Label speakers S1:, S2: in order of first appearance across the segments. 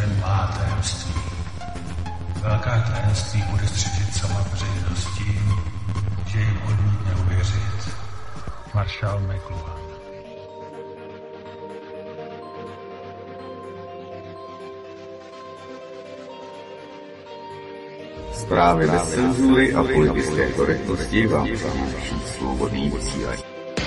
S1: jen má tajemství. Velká tajemství bude střežit sama veřejnost tím, že jim odmítne uvěřit. Maršál McLuhan.
S2: Zprávy bez cenzury a politické korektnosti vám přináší Svobodný vysílač.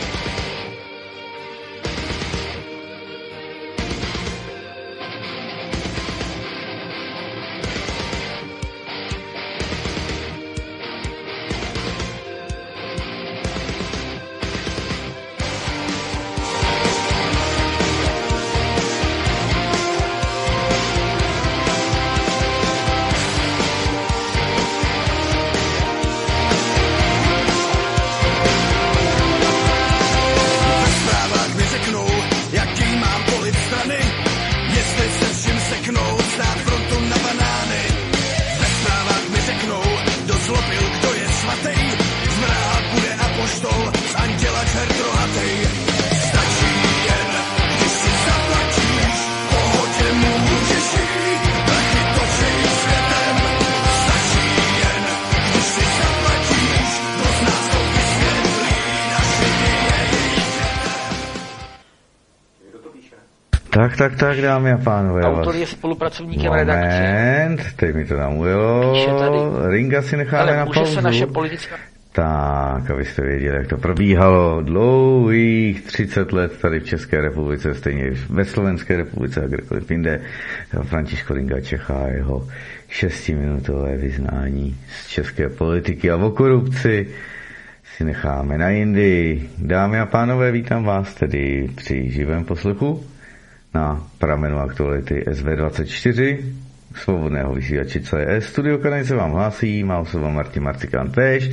S3: Tak, dámy a pánové.
S4: Autor je spolupracovníkem redakce.
S3: Moment, teď mi to tam ujelo. Ringa si necháme na pauzu.
S4: Se naše politická...
S3: Tak, abyste věděli, jak to probíhalo dlouhých 30 let tady v České republice, stejně ve Slovenské republice a kdekoliv jinde. Františko Ringa Čecha a jeho 6minutové vyznání z české politiky a o korupci si necháme na jindy. Dámy a pánové, vítám vás tedy při živém poslechu na pramenu aktuality SV24 svobodného vysílače CS. Studio Kanaj se vám hlásí, má osoba Martin Marcikán též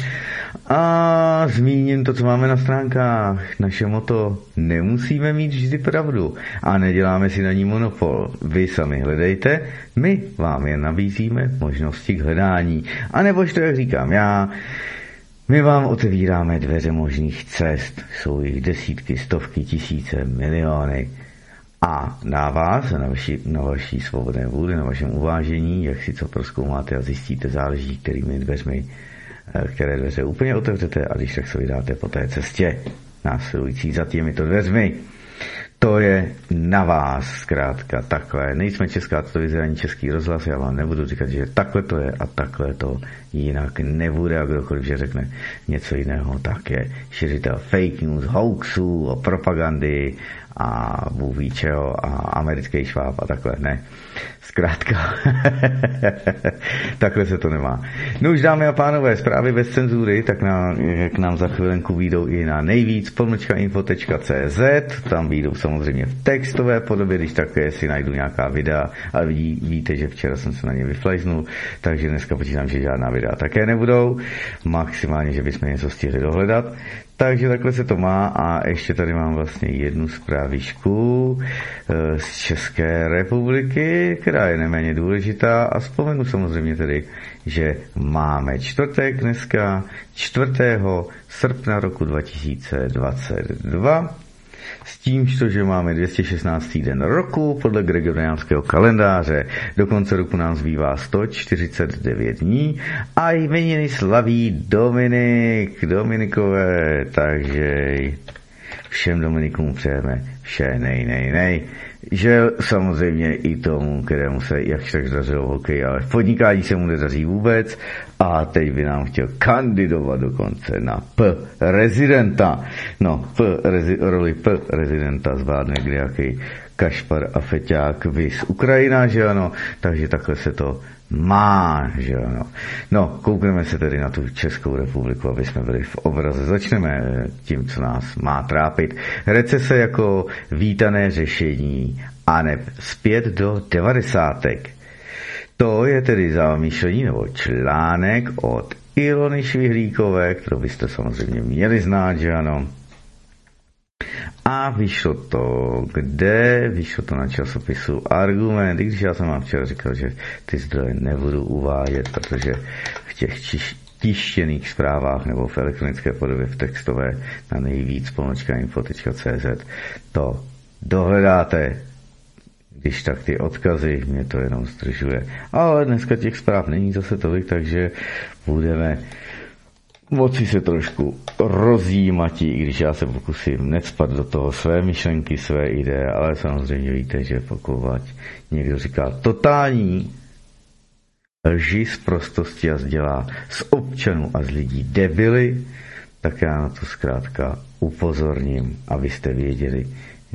S3: a zmíním to, co máme na stránkách. Naše motto: nemusíme mít vždy pravdu a neděláme si na ní monopol. Vy sami hledejte, my vám jen nabízíme možnosti k hledání. A nebož to, jak říkám já, my vám otevíráme dveře možných cest. Jsou jich desítky, stovky, tisíce, miliony. A na vás, na vaší svobodné vůli, na vašem uvážení, jak si co prozkoumáte a zjistíte, záleží, které dveře úplně otevřete, a když tak se vydáte po té cestě následující za těmito dveřmi. To je na vás, zkrátka, takhle. Nejsme Česká televize ani Český rozhlas, já vám nebudu říkat, že takhle to je a takhle to jinak nebude, a kdokoliv, že řekne něco jiného, tak je šiřitel fake news, hoaxů, propagandy a Bůh ví čeho a americký šváb a takhle, ne. Zkrátka, takhle se to nemá. No už, dámy a pánové, zprávy bez cenzury, tak k nám za chvilenku výjdou i na nejvíc.info.cz, tam výjdou samozřejmě v textové podobě, když také si najdu nějaká videa, ale víte, že včera jsem se na ně vyflejznul, takže dneska počítám, že žádná videa také nebudou, maximálně, že bychom něco stihli dohledat. Takže takhle se to má, a ještě tady mám vlastně jednu zprávičku z České republiky, která je neméně důležitá, a vzpomenu samozřejmě tedy, že máme čtvrtek dneska, 4. srpna roku 2022, s tím, že máme 216. den roku podle gregoriánského kalendáře. Do konce roku nám zbývá 149 dní a jmeniny slaví Dominikové, takže všem Dominikům přejeme vše nej. Že samozřejmě i tomu, kterému se jakž tak dařilo hokej, ale v podnikání se mu nedaří vůbec, a teď by nám chtěl kandidovat dokonce na prezidenta. No, roli prezidenta zvládne nějaký Kašpar a Feťák vys Ukrajina, že ano, takže takhle se to má, že ano. No, koukneme se tedy na tu Českou republiku, aby jsme byli v obraze. Začneme tím, co nás má trápit. Recese jako vítané řešení, aneb zpět do 90. To je tedy zamýšlení nebo článek od Ilony Švihlíkové, kterou byste samozřejmě měli znát, že ano. A vyšlo to kde? Vyšlo to na časopisu Argument, i když já jsem vám včera říkal, že ty zdroje nebudu uvádět, protože v těch tištěných zprávách nebo v elektronické podobě, v textové na nejvíc _info.cz to dohledáte Když tak ty odkazy, mě to jenom zdržuje. Ale dneska těch zpráv není zase tolik, takže budeme moci se trošku rozjímatí, i když já se pokusím necpat do toho své myšlenky, své ideje, ale samozřejmě víte, že pokud někdo říká totální lži z prostosti a dělá z občanů a z lidí debily, tak já na to zkrátka upozorním, abyste věděli,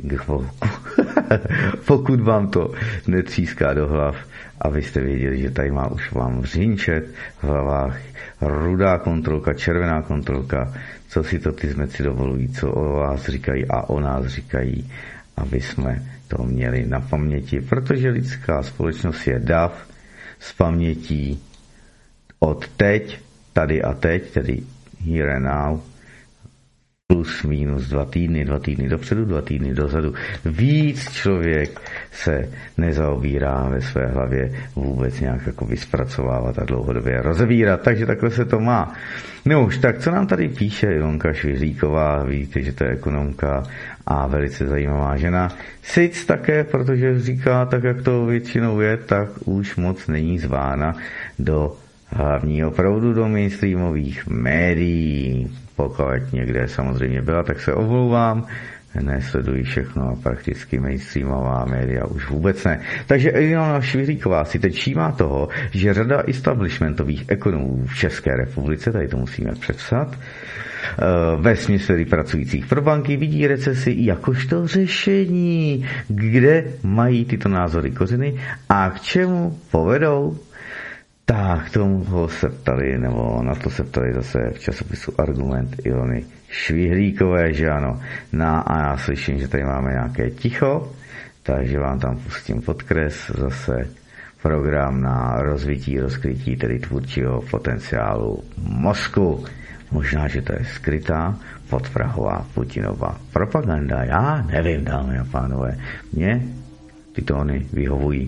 S3: pokud vám to netříská do hlav, abyste věděli, že tady má už vám řinčet v hlavách rudá kontrolka, červená kontrolka, co si to ty zmeci dovolují, co o vás říkají a o nás říkají, aby jsme to měli na paměti, protože lidská společnost je dav s pamětí od teď, tady a teď, tedy here and now, plus minus 2 týdny dopředu, 2 týdny dozadu. Víc člověk se nezaobírá ve své hlavě vůbec nějak jako zpracovávat a dlouhodobě rozevírat, takže takhle se to má. No už, tak co nám tady píše Ilonka Švihlíková, víte, že to je ekonomka a velice zajímavá žena. Sic také, protože říká, tak jak to většinou je, tak už moc není zvána do hlavního proudu, do mainstreamových médií. Pokud někde samozřejmě byla, tak se omlouvám, nesleduji všechno a prakticky mainstreamová média už vůbec ne. Takže Ilona Švihlíková si teď všímá toho, že řada establishmentových ekonomů v České republice, tady to musíme přepsat, ve smyslu pracujících pro banky vidí recesi jakožto řešení, kde mají tyto názory kořeny a k čemu povedou. Tak, tomu se ptali, nebo na to se ptali zase v časopisu Argument Ilony Švihlíkové, že ano. A já slyším, že tady máme nějaké ticho, takže vám tam pustím podkres, zase program na rozkrytí tedy tvůrčího potenciálu mozku. Možná, že to je skrytá podprahová Putinova propaganda. Já nevím, dámy a pánové. Mně ty tóny vyhovují.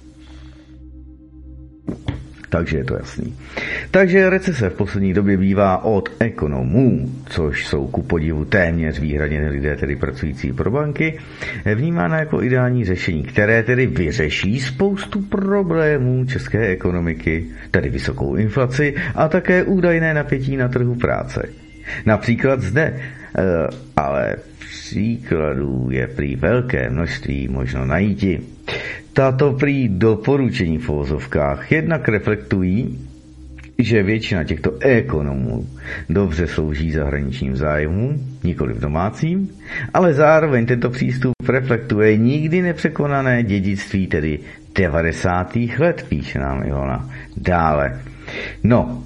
S3: Takže je to jasný. Takže recese v poslední době bývá od ekonomů, což jsou ku podivu téměř výhradně lidé, tedy pracující pro banky, vnímána jako ideální řešení, které tedy vyřeší spoustu problémů české ekonomiky, tedy vysokou inflaci a také údajné napětí na trhu práce. Například zde, ale příkladů je prý velké množství možno najít. Tato prý doporučení v uvozovkách jednak reflektují, že většina těchto ekonomů dobře slouží zahraničním zájmům, nikoli v domácím, ale zároveň tento přístup reflektuje nikdy nepřekonané dědictví, tedy 90. let, píše nám Ilona. Dále. No,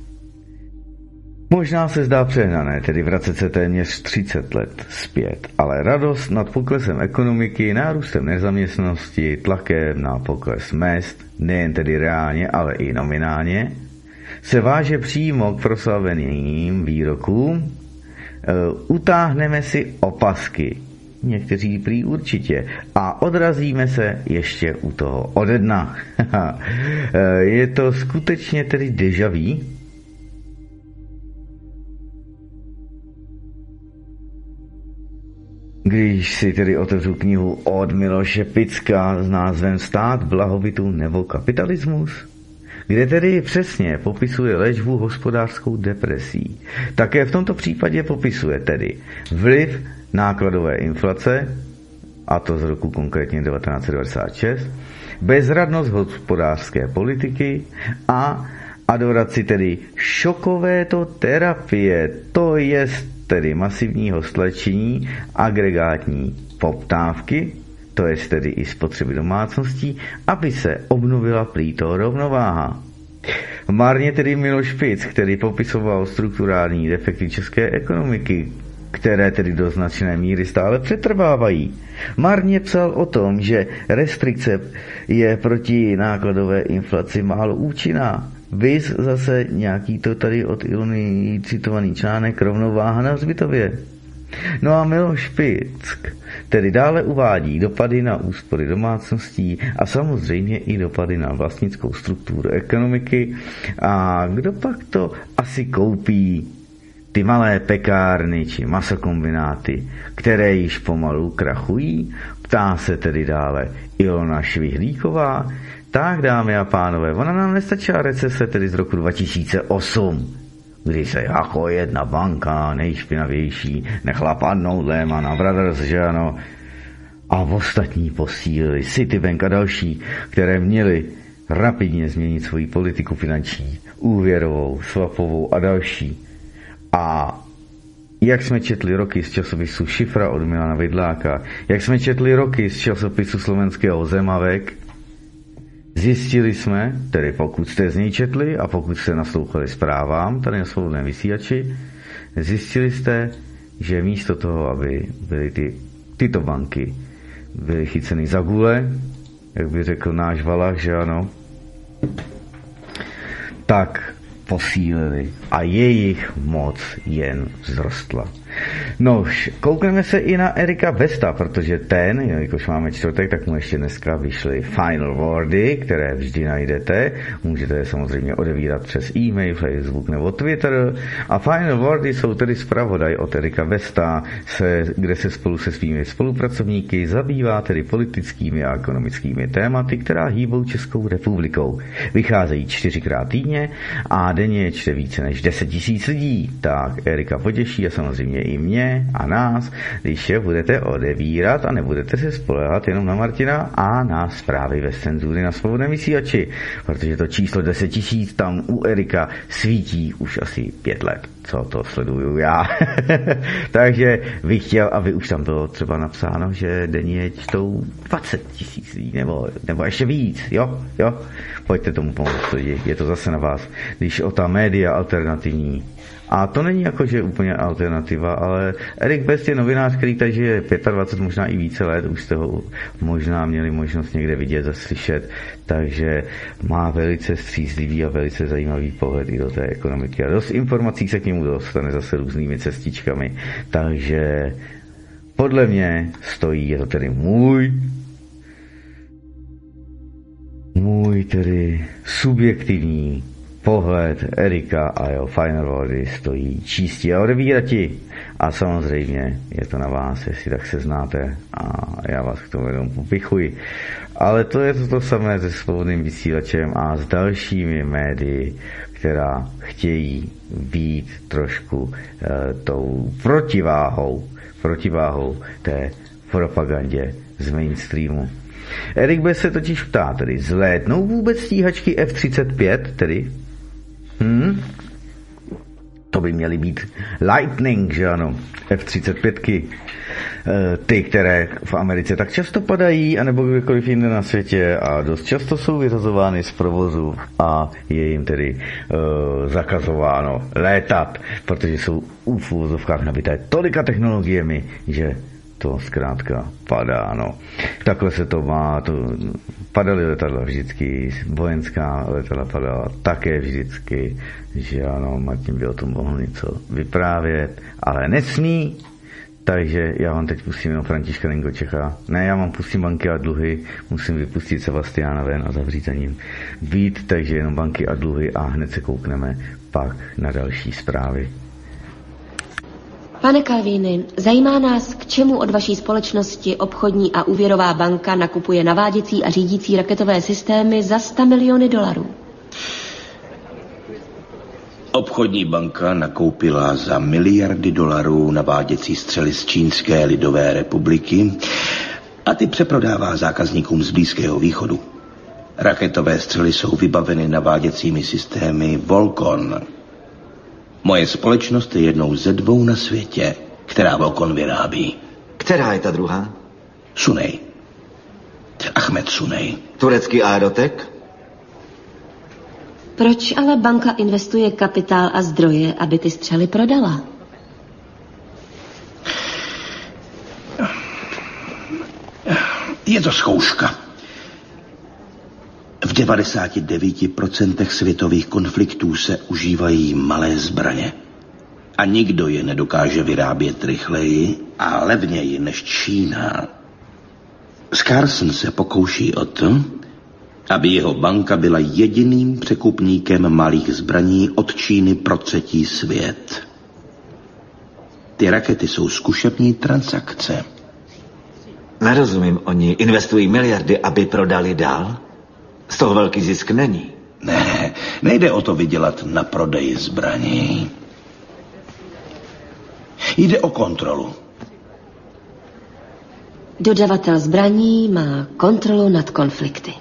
S3: možná se zdá přehnané, tedy vracet se téměř 30 let zpět, ale radost nad poklesem ekonomiky, nárůstem nezaměstnanosti, tlakem na pokles mezd, nejen tedy reálně, ale i nominálně, se váže přímo k proslaveným výrokům. Utáhneme si opasky, někteří prý určitě, a odrazíme se ještě u toho ode dna. Je to skutečně tedy déjà vu? Když si tedy otevřu knihu od Miloše Picka s názvem Stát blahobytu nebo kapitalismus, kde tedy přesně popisuje léčbu hospodářskou depresí. Také v tomto případě popisuje tedy vliv nákladové inflace, a to z roku konkrétně 1996, bezradnost hospodářské politiky a adoraci tedy šokovéto terapie, to jest tedy masivního stlačení agregátní poptávky, to jest tedy i spotřeby domácností, aby se obnovila prý to rovnováha. Marně tedy Miloš Pic, který popisoval strukturální defekty české ekonomiky, které tedy do značné míry stále přetrvávají. Marně psal o tom, že restrikce je proti nákladové inflaci málo účinná. Viz zase nějaký to tady od Ilony citovaný článek Rovnováha na hřbitově. No a Miloš Pick tedy dále uvádí dopady na úspory domácností a samozřejmě i dopady na vlastnickou strukturu ekonomiky. A kdo pak to asi koupí? Ty malé pekárny či masokombináty, které již pomalu krachují, Ptá se tedy dále Ilona Švihlíková. Tak, dámy a pánové, ona nám nestačila recese tedy z roku 2008, kdy se jako jedna banka nejšpinavější nechala padnout Lehman Brothers, že ano, a ostatní posílili Citibank a další, které měly rapidně změnit svoji politiku finanční, úvěrovou, swapovou a další. A jak jsme četli roky z časopisu Šifra od Milana Vidláka, jak jsme četli roky z časopisu slovenského Zemavek, zjistili jsme, tedy pokud jste z něj četli a pokud jste naslouchali zprávám tady na Svobodném vysílači, zjistili jste, že místo toho, aby byly tyto banky byly chyceny za gule, jak by řekl náš Valach, že ano, tak posílili a jejich moc jen vzrostla. No, koukneme se i na Erika Besta, protože ten, jakož máme čtvrtek, tak mu ještě dneska vyšly Final Wordy, které vždy najdete. Můžete je samozřejmě odevírat přes e-mail, Facebook nebo Twitter. A Final Wordy jsou tedy zpravodaj od Erika Besta, kde se spolu se svými spolupracovníky zabývá tedy politickými a ekonomickými tématy, která hýbou Českou republikou. Vycházejí 4krát týdně a denně je čte více než 10 000 lidí. Tak Erika potěší a samozřejmě i mě a nás, když je budete odevírat a nebudete se spoléhat jenom na Martina a na zprávy bez cenzury na Svobodném vysílači, protože to číslo 10 000 tam u Erika svítí už asi 5 let, co to sleduju já. Takže bych chtěl, aby už tam bylo třeba napsáno, že denně čtou 20 000 lidí, nebo ještě víc, jo? Pojďte tomu pomoct lidi, je to zase na vás. Když o ta média alternativní, a to není jakože úplně alternativa, ale Erik Best je novinář, který tady žije 25, možná i více let, už jste ho možná měli možnost někde vidět, zaslyšet, takže má velice střízlivý a velice zajímavý pohled i do té ekonomiky. A dost informací se k němu dostane zase různými cestičkami, takže podle mě stojí, je to tedy můj tedy subjektivní pohled Erika a jeho Final Wordy stojí čístí a odebírati. A samozřejmě je to na vás, jestli tak se znáte a já vás k tomu jenom popichuji. Ale to je to samé se Svobodným vysílačem a s dalšími médii, která chtějí být trošku tou protiváhou té propagandě z mainstreamu. Erik B. se totiž ptá, tedy zlétnou vůbec stíhačky F-35, tedy? To by měly být Lightning, že ano, F-35, ty, které v Americe tak často padají, anebo kdekoliv jinde na světě a dost často jsou vyřazovány z provozu a je jim tedy zakazováno létat, protože jsou v uvozovkách nabité tolika technologiemi, že to zkrátka padá, no. Takhle se to má, padaly letadla vždycky, vojenská letadla padala také vždycky, že ano, Martin by o tom mohl něco vyprávět, ale nesmí, takže já vám teď pustím jenom Františka Lingočecha. Ne, já vám pustím banky a dluhy, musím vypustit Sebastiána ven a zavřít za ním být, takže jenom banky a dluhy a hned se koukneme pak na další zprávy.
S5: Pane Kalvíny, zajímá nás, k čemu od vaší společnosti obchodní a úvěrová banka nakupuje naváděcí a řídící raketové systémy za $100 miliony.
S6: Obchodní banka nakoupila za $1 miliardy naváděcí střely z Čínské lidové republiky a ty přeprodává zákazníkům z Blízkého východu. Raketové střely jsou vybaveny naváděcími systémy Volcon. Moje společnost je jednou ze 2 na světě, která Volcon vyrábí.
S7: Která je ta druhá?
S6: Sunej. Ahmed Sunej.
S7: Turecký Aerotek?
S5: Proč ale banka investuje kapitál a zdroje, aby ty střely prodala?
S6: Je to zkouška. V 99% světových konfliktů se užívají malé zbraně. A nikdo je nedokáže vyrábět rychleji a levněji než Čína. Scarson se pokouší o to, aby jeho banka byla jediným překupníkem malých zbraní od Číny pro třetí svět. Ty rakety jsou zkušební transakce.
S7: Nerozumím, oni investují miliardy, aby prodali dál? Z toho velký zisk není.
S6: Ne, nejde o to vydělat na prodeji zbraní. Jde o kontrolu.
S5: Dodavatel zbraní má kontrolu nad konflikty.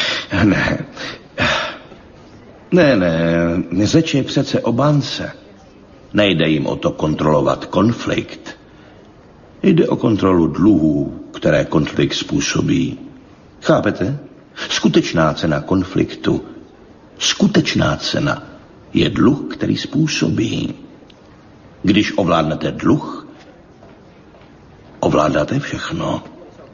S6: Ne, řeč je přece o bance. Nejde jim o to kontrolovat konflikt. Jde o kontrolu dluhů, které konflikt způsobí. Chápete? Skutečná cena konfliktu, skutečná cena je dluh, který způsobí. Když ovládnete dluh, ovládáte všechno.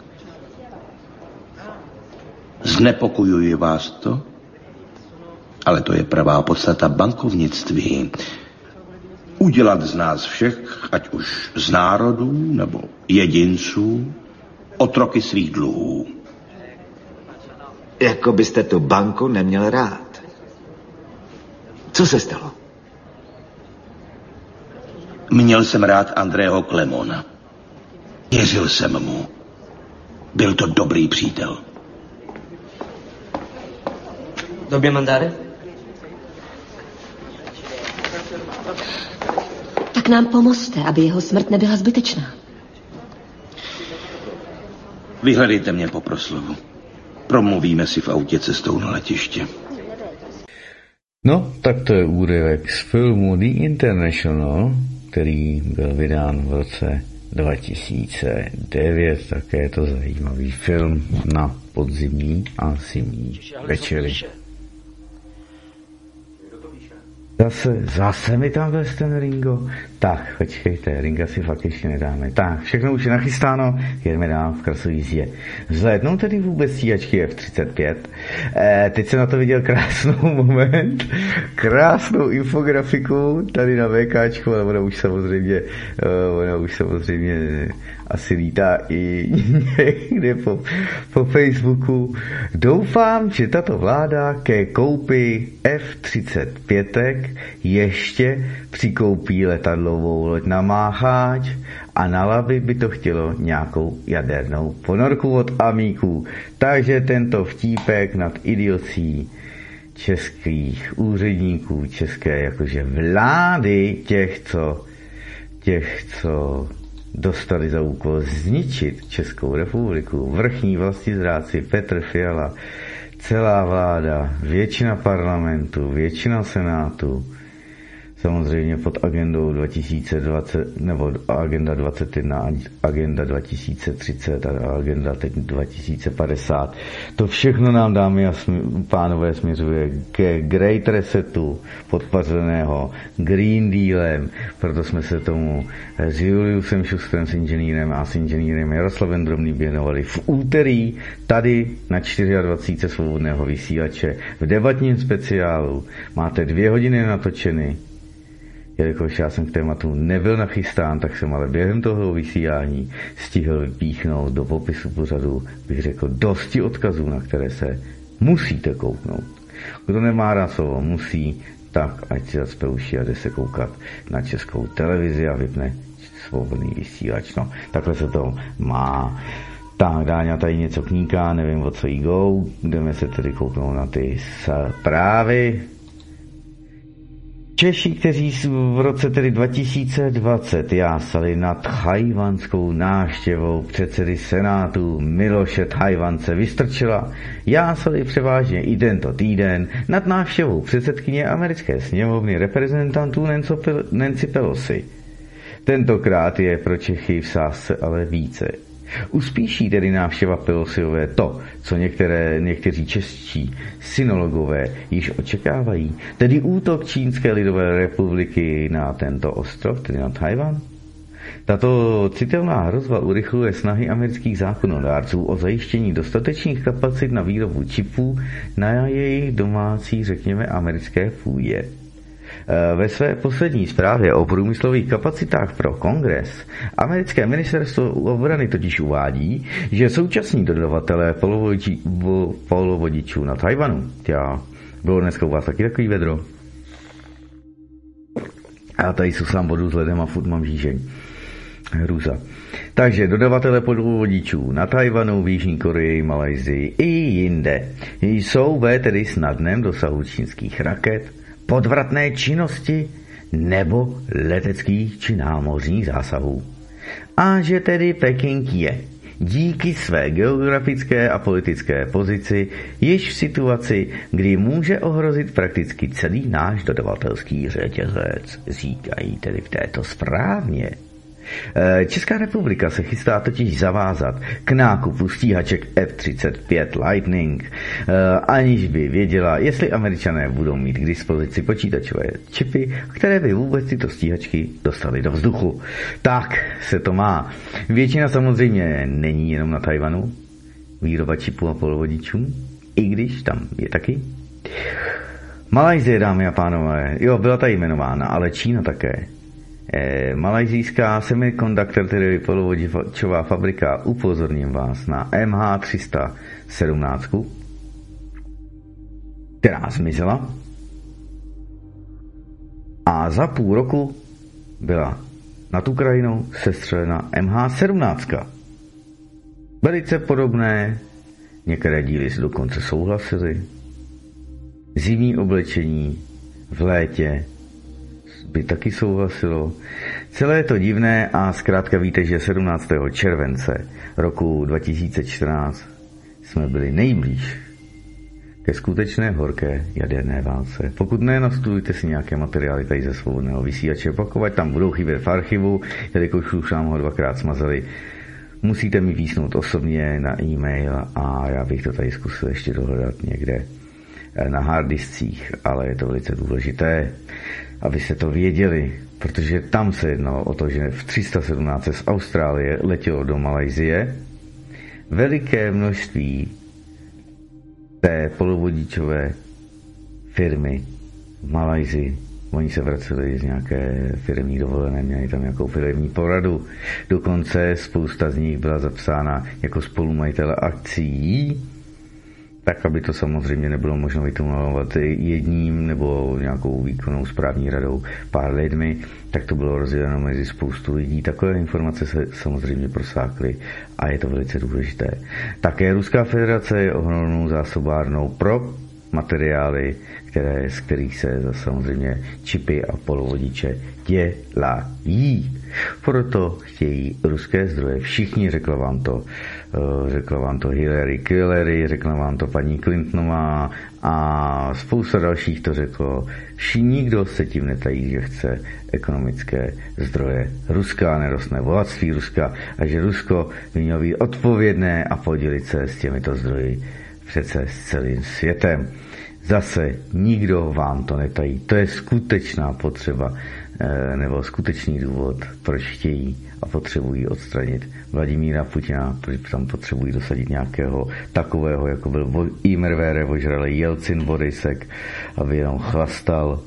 S6: Znepokojuje vás to? Ale to je pravá podstata bankovnictví. Udělat z nás všech, ať už z národů nebo jedinců, otroky svých dluhů.
S7: Jako byste tu banku neměl rád. Co se stalo?
S6: Měl jsem rád Andrého Klemona. Věřil jsem mu. Byl to dobrý přítel.
S4: Době mandáre?
S5: Tak nám pomozte, aby jeho smrt nebyla zbytečná.
S6: Vyhledejte mě po proslovu. Promluvíme si v autě cestou na letiště.
S3: No, tak to je úryvek z filmu The International, který byl vydán v roce 2009. Také je to zajímavý film na podzimní a zimní večery. Zase mi tam vez ten Ringo. Tak, počkejte, Ringa si fakt ještě nedáme. Tak, všechno už je nachystáno, jedeme dál v krasové jízdě. Vzlétnou tedy vůbec stíhačky F-35. Teď jsem na to viděl krásnou infografiku tady na VKčku, ale ona už samozřejmě asi lítá i někde po Facebooku. Doufám, že tato vláda ke koupi F-35 ještě přikoupí letadlovou loď na Mácháč a na Labi by to chtělo nějakou jadernou ponorku od amíků. Takže tento vtípek nad idiocí českých úředníků, české jakože vlády, těch, co dostali za úkol zničit Českou republiku, vrchní vlastizráci Petr Fiala, celá vláda, většina parlamentu, většina senátu, samozřejmě pod agendou 2020, nebo agenda 21, agenda 2030 a agenda teď 2050. To všechno nám, dámy a pánové, směřuje ke Great Resetu, podpařeného Green Dealem, proto jsme se tomu s Juliusem Šustrem, s inženýrem a s inženýrem Jaroslavem Drobným věnovali v úterý tady na 24 svobodného vysílače v debatním speciálu. Máte 2 hodiny natočeny. Jelikož já jsem k tématu nebyl nachystán, tak jsem ale během toho vysílání stihl vypíchnout do popisu pořadu, bych řekl, dosti odkazů, na které se musíte kouknout. Kdo nemá rád slovo musí, tak ať si zacpe uši a jde se koukat na Českou televizi a vypne svobodný vysílač. No, takhle se to má. Tak, Dáňa tady něco kníká, nevím, o co jí go. Jdeme se tedy kouknout na ty zprávy. Češi, kteří v roce tedy 2020 jásali nad tchajwanskou návštěvou předsedy Senátu Miloše Tchajwance Vystrčila, jásali převážně i tento týden nad návštěvou předsedkyně americké sněmovny reprezentantů Nancy Pelosi. Tentokrát je pro Čechy v sázce ale více. Uspíší tedy návštěva Pelosiové to, co někteří čeští synologové již očekávají, tedy útok Čínské lidové republiky na tento ostrov, tedy na Tchajwan? Tato citelná hrozba urychluje snahy amerických zákonodárců o zajištění dostatečných kapacit na výrobu čipů na jejich domácí, řekněme, americké půdě. Ve své poslední zprávě o průmyslových kapacitách pro Kongres americké ministerstvo obrany totiž uvádí, že současní dodavatelé polovodičů na Tchajwanu, bylo dneska u vás taky takový vedro, a tady jsou sám vodu s ledem a furt mám žížeň. Hrůza. Takže dodavatele podvodičů na Tajvanu, v Jižní Koreji, Malajsii i jinde jsou tedy snadném dosahu čínských raket, podvratné činnosti nebo leteckých či námořních zásahů. A že tedy Peking je díky své geografické a politické pozici již v situaci, kdy může ohrozit prakticky celý náš dodavatelský řetězec, říkají tedy v této správně. Česká republika se chystá totiž zavázat k nákupu stíhaček F-35 Lightning, aniž by věděla, jestli Američané budou mít k dispozici počítačové čipy, které by vůbec tyto stíhačky dostaly do vzduchu. Tak se to má. Většina samozřejmě není jenom na Tajvanu, výroba čipů a polovodičů, i když tam je taky. Malajsie, dámy a pánové, jo, byla tady jmenována, ale Čína také. Malajsijská semiconductor, tedy polovodičová fabrika, upozorním vás na MH317, která zmizela a za půl roku byla nad Ukrajinou sestřelena MH17. Velice podobné, některé díly si dokonce souhlasily. Zimní oblečení v létě by taky souhlasilo. Celé je to divné a zkrátka víte, že 17. července roku 2014 jsme byli nejblíž ke skutečné horké jaderné válce. Pokud ne, nastudujte si nějaké materiály tady ze Svobodného vysílače. Pokud tam budou chybět v archivu, jelikož už nám ho 2krát smazali, musíte mi písnout osobně na e-mail a já bych to tady zkusil ještě dohledat někde na harddiscích, ale je to velice důležité, abyste to věděli, protože tam se jednalo o to, že v 317 z Austrálie letělo do Malajsie veliké množství té polovodičové firmy v Malajsii. Oni se vraceli z nějaké firmní dovolené, měli tam nějakou firmní poradu. Dokonce spousta z nich byla zapsána jako spolumajitele akcií, tak, aby to samozřejmě nebylo možno vytunelovat jedním nebo nějakou výkonnou správní radou pár lidmi, tak to bylo rozděleno mezi spoustu lidí. Takové informace se samozřejmě prosákly a je to velice důležité. Také Ruská federace je ohromnou zásobárnou pro materiály, z kterých se samozřejmě čipy a polovodiče dělají. Proto chtějí ruské zdroje. Všichni, řekla vám to Hillary Killery, řekla vám to paní Clintonová a spousta dalších to řeklo. Nikdo se tím netají, že chce ekonomické zdroje Ruska, nerostné bohatství Ruska a že Rusko by mělo být odpovědné a podělit se s těmito zdroji přece s celým světem. Zase nikdo vám to netají. To je skutečná potřeba nebo skutečný důvod, proč chtějí a potřebují odstranit Vladimíra Putina, protože tam potřebují dosadit nějakého takového, jako byl Immerware, ožralý Jelcin Borisek, aby jenom chlastal,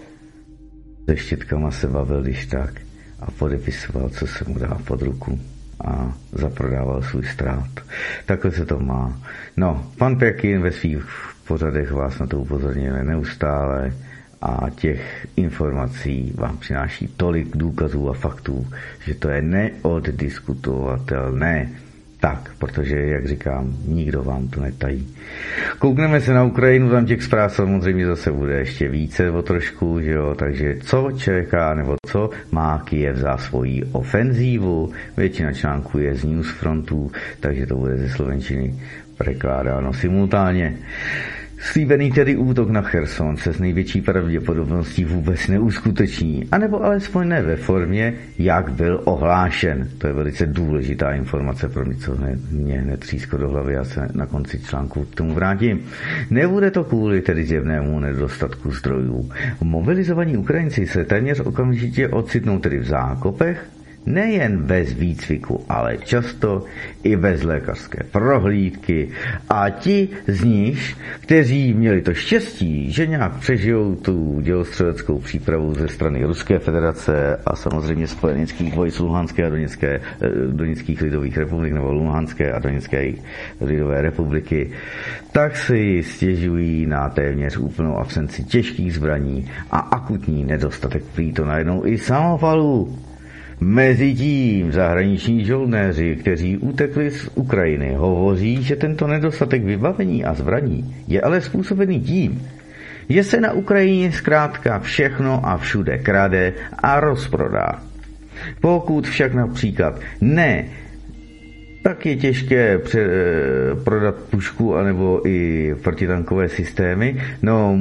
S3: se štětkama se bavil, když tak, a podepisoval, co se mu dá pod ruku a zaprodával svůj strát. Takhle se to má. No, pan Pekin ve svých pořadech vás na to upozorňuje neustále a těch informací vám přináší tolik důkazů a faktů, že to je neoddiskutovatelné. Tak, protože, jak říkám, nikdo vám to netají. Koukneme se na Ukrajinu, tam těch zpráv samozřejmě zase bude ještě více o trošku, že jo, takže co čeká, nebo co má Kyjev za svoji ofenzívu, většina článků je z Newsfrontu, takže to bude ze slovenčiny překládáno simultánně. Slíbený tedy útok na Cherson se s největší pravděpodobností vůbec neuskuteční, anebo alespoň ne ve formě, jak byl ohlášen. To je velice důležitá informace pro mě, co mě hned třísko do hlavy, já se na konci článku k tomu vrátím. Nebude to kvůli tedy zjevnému nedostatku zdrojů. Mobilizovaní Ukrajinci se téměř okamžitě ocitnou tedy v zákopech, nejen bez výcviku, ale často i bez lékařské prohlídky a ti z nich, kteří měli to štěstí, že nějak přežijou tu dělostřeleckou přípravu ze strany Ruské federace a samozřejmě spojeneckých vojsk Luhanské a Doněckých lidových republik nebo Luhanské a Doněcké lidové republiky, tak si stěžují na téměř úplnou absenci těžkých zbraní a akutní nedostatek prý to najednou i samopalů. Mezitím zahraniční žoldnéři, kteří utekli z Ukrajiny, hovoří, že tento nedostatek vybavení a zbraní je ale způsobený tím, že se na Ukrajině zkrátka všechno a všude krade a rozprodá. Pokud však například ne, tak je těžké prodat pušku anebo i protitankové systémy. No,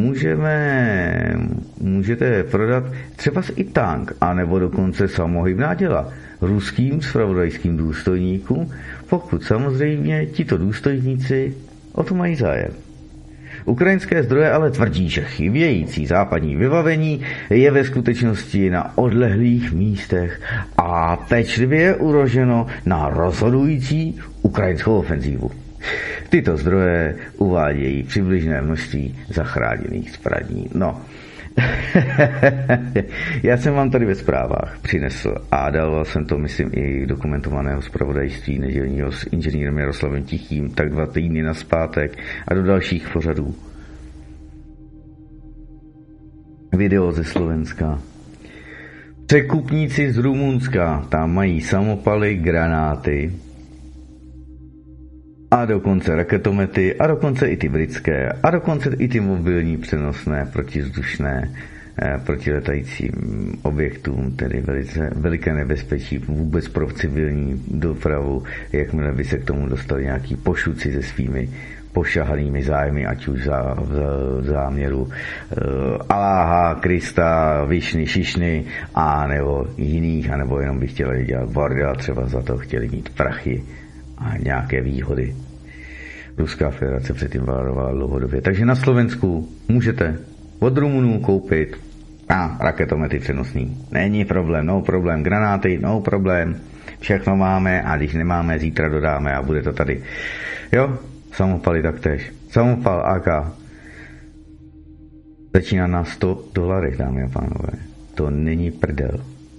S3: můžete prodat třeba i tank, anebo dokonce samohybná děla ruským zpravodajským důstojníkům, pokud samozřejmě tito důstojníci o to mají zájem. Ukrajinské zdroje ale tvrdí, že chybějící západní vybavení je ve skutečnosti na odlehlých místech a pečlivě je uloženo na rozhodující ukrajinskou ofenzívu. Tyto zdroje uvádějí přibližné množství zachráněných zbraní. No, já jsem vám tady ve zprávách přinesl a dal jsem to, myslím, i dokumentovaného zpravodajství nedělního s inženýrem Jaroslavem Tichým, tak 2 týdny nazpátek a do dalších pořadů. Video ze Slovenska. Překupníci z Rumunska, tam mají samopaly, granáty a dokonce raketomety a dokonce i ty britské a dokonce i ty mobilní přenosné protizdušné protiletajícím objektům, tedy velice veliké nebezpečí vůbec pro civilní dopravu, jakmile by se k tomu dostali nějaký pošuci se svými pošahanými zájmy, ať už v záměru Aláha, Krista, Višny, Šišny, a nebo jiných, anebo jenom by chtěli dělat bordel, třeba za to chtěli mít prachy a nějaké výhody. Ruská federace předtím varovala dlouhodobě. Takže na Slovensku můžete od Rumunů koupit raketomety přenosný. Není problém, no problém. Granáty, no problém. Všechno máme a když nemáme, zítra dodáme a bude to tady. Jo, samopaly taktéž. Samopal AK začíná na $100, dámy a pánové. To není prdel.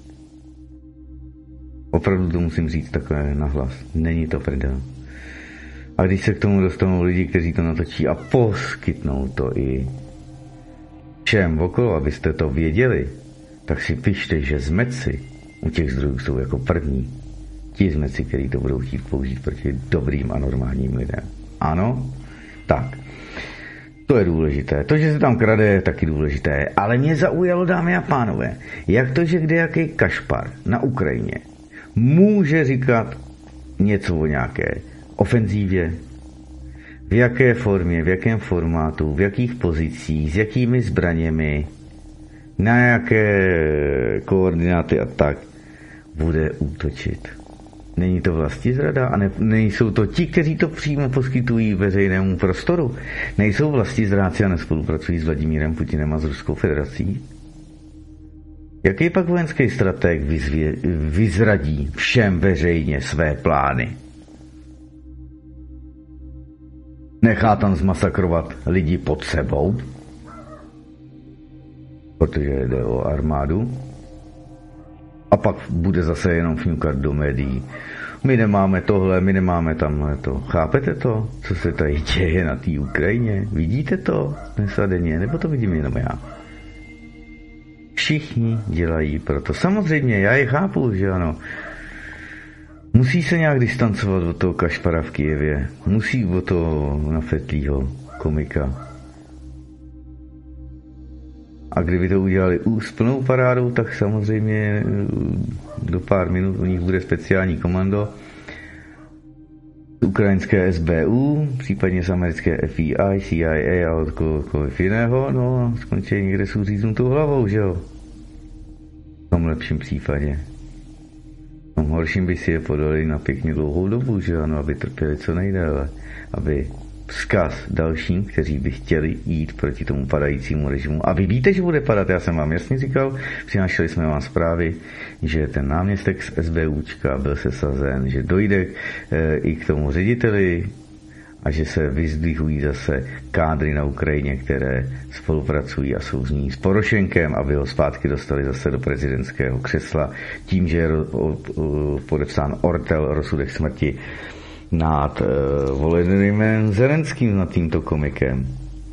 S3: Opravdu to musím říct takové nahlas. Není to prdel. A když se k tomu dostanou lidi, kteří to natočí a poskytnou to i všem okolo, abyste to věděli, tak si pište, že zmeci u těch zdrojů jsou jako první. Ti zmeci, kteří to budou chtít použít proti dobrým a normálním lidem. Ano? Tak. To je důležité. To, že se tam krade, je taky důležité. Ale mě zaujalo, dámy a pánové, jak to, že kdejaký kašpar na Ukrajině může říkat něco o nějaké ofenzívě, v jaké formě, v jakém formátu, v jakých pozicích, s jakými zbraněmi, na jaké koordináty a tak bude útočit. Není to vlastizrada? A nejsou to ti, kteří to přímo poskytují veřejnému prostoru? Nejsou vlastizráci a nespolupracují s Vladimírem Putinem a s Ruskou federací? Jaký pak vojenský strateg vyzradí všem veřejně své plány? Nechá tam zmasakrovat lidi pod sebou, protože jde o armádu, a pak bude zase jenom fňukat do médií. My nemáme tohle, my nemáme tamhle to. Chápete to, co se tady děje na té Ukrajině? Vidíte to dnes a denně, nebo to vidím jenom já? Všichni dělají proto. Samozřejmě, já je chápu, že ano. Musí se nějak distancovat od toho kašpara v Kyjevě. Musí od toho nafetlýho komika. A kdyby to udělali s plnou parádou, tak samozřejmě do pár minut u nich bude speciální komando ukrajinské SBU, případně z americké FBI, CIA a od kohokoliv jiného, no a skončí někde s uříznutou hlavou, že jo? V tom lepším případě. V tom horším by si je podali na pěkně dlouhou dobu, že ano, aby trpěli co nejdéle, aby vzkaz dalším, kteří by chtěli jít proti tomu padajícímu režimu. A vy víte, že bude padat, já jsem vám jasně říkal, přinášeli jsme vám zprávy, že ten náměstek z SBUčka byl sesazen, že dojde i k tomu řediteli a že se vyzdvihují zase kádry na Ukrajině, které spolupracují a jsou z ní s Porošenkem, aby ho zpátky dostali zase do prezidentského křesla tím, že je podepsán ortel, rozsudek smrti nad Volodymyrem Zelenským, nad tímto komikem.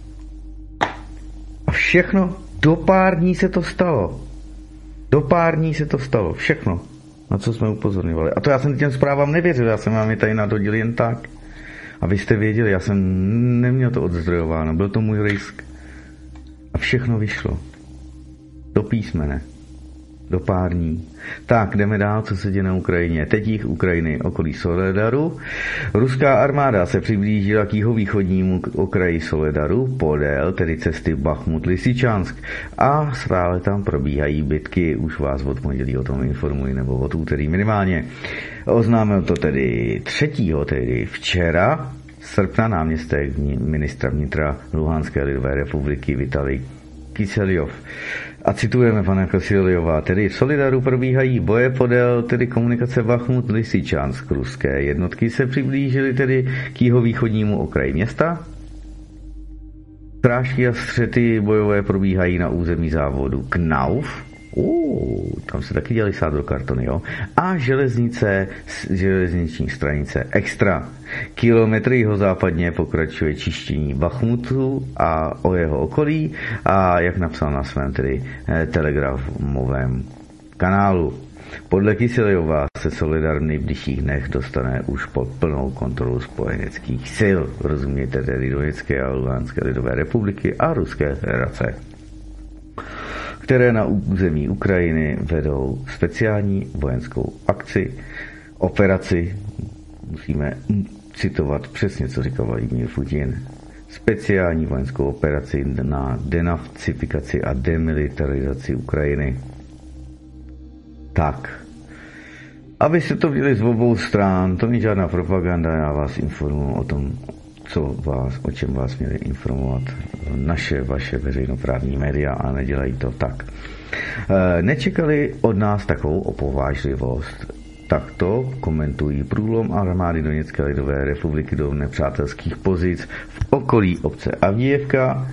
S3: A všechno, do pár dní se to stalo. Do pár dní se to stalo, všechno. Na co jsme upozorňovali. A to já jsem těm zprávám nevěřil, já jsem vám je tady nadhodil jen tak. A vy jste věděli, já jsem neměl to odzdrojováno, byl to můj risk. A všechno vyšlo. Do písmene. Do pár dní. Tak, jdeme dál, co se děje na Ukrajině. Teď jich Ukrajiny okolí Soledaru. Ruská armáda se přiblížila k jihovýchodnímu okraji Soledaru podél, tedy cesty Bachmut-Lysyčansk. A stále tam probíhají bitky. Už vás od pondělí o tom informuji, nebo od úterý minimálně. Oznámil to tedy 3. tedy včera, srpna, náměstek ministra vnitra Luhanské lidové republiky Vitalij Kiselyov. A citujeme pana Kiselyova, tedy v Solidaru probíhají boje podél tedy komunikace Bachmut-Lysyčansk. Ruské jednotky se přiblížily tedy k jihovýchodnímu okraji města. Srážky a střety bojové probíhají na území závodu Knauf. Tam se taky dělali sádrokartony, jo. A železniční stanice Extra. Kilometry jihozápadně pokračuje čištění Bachmutu a o jeho okolí a jak napsal na svém tedy telegramovém kanálu. Podle Kiselyova se Solidar v nejbližších dnech dostane už pod plnou kontrolu spojeneckých sil, rozumějte tedy Donetské a Luhanské lidové republiky a Ruské federace, které na území Ukrajiny vedou speciální vojenskou operaci, musíme citovat přesně, co říkal Vladimír Putin, speciální vojenskou operaci na denacifikaci a demilitarizaci Ukrajiny. Tak, abyste to viděli z obou stran, to není žádná propaganda, já vás informuji o tom, o čem vás měli informovat vaše veřejnoprávní média a nedělají to tak. Nečekali od nás takovou opovážlivost. Takto komentují průlom armády Doněcké lidové republiky do nepřátelských pozic v okolí obce Avdijevka.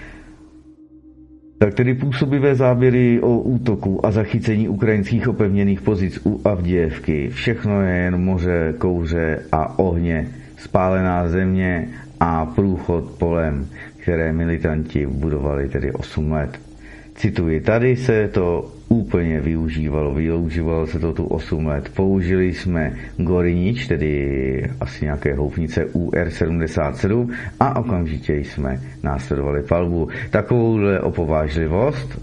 S3: Tak tedy působivé záběry o útoku a zachycení ukrajinských opevněných pozic u Avdijevky. Všechno je jen moře, kouře a ohně, spálená země a průchod polem, které militanti budovali tedy 8 let. Cituji, tady se to úplně využívalo se to tu 8 let. Použili jsme Gorinič, tedy asi nějaké houfnice UR-77 a okamžitě jsme následovali palbu. Takovouhle opovážlivost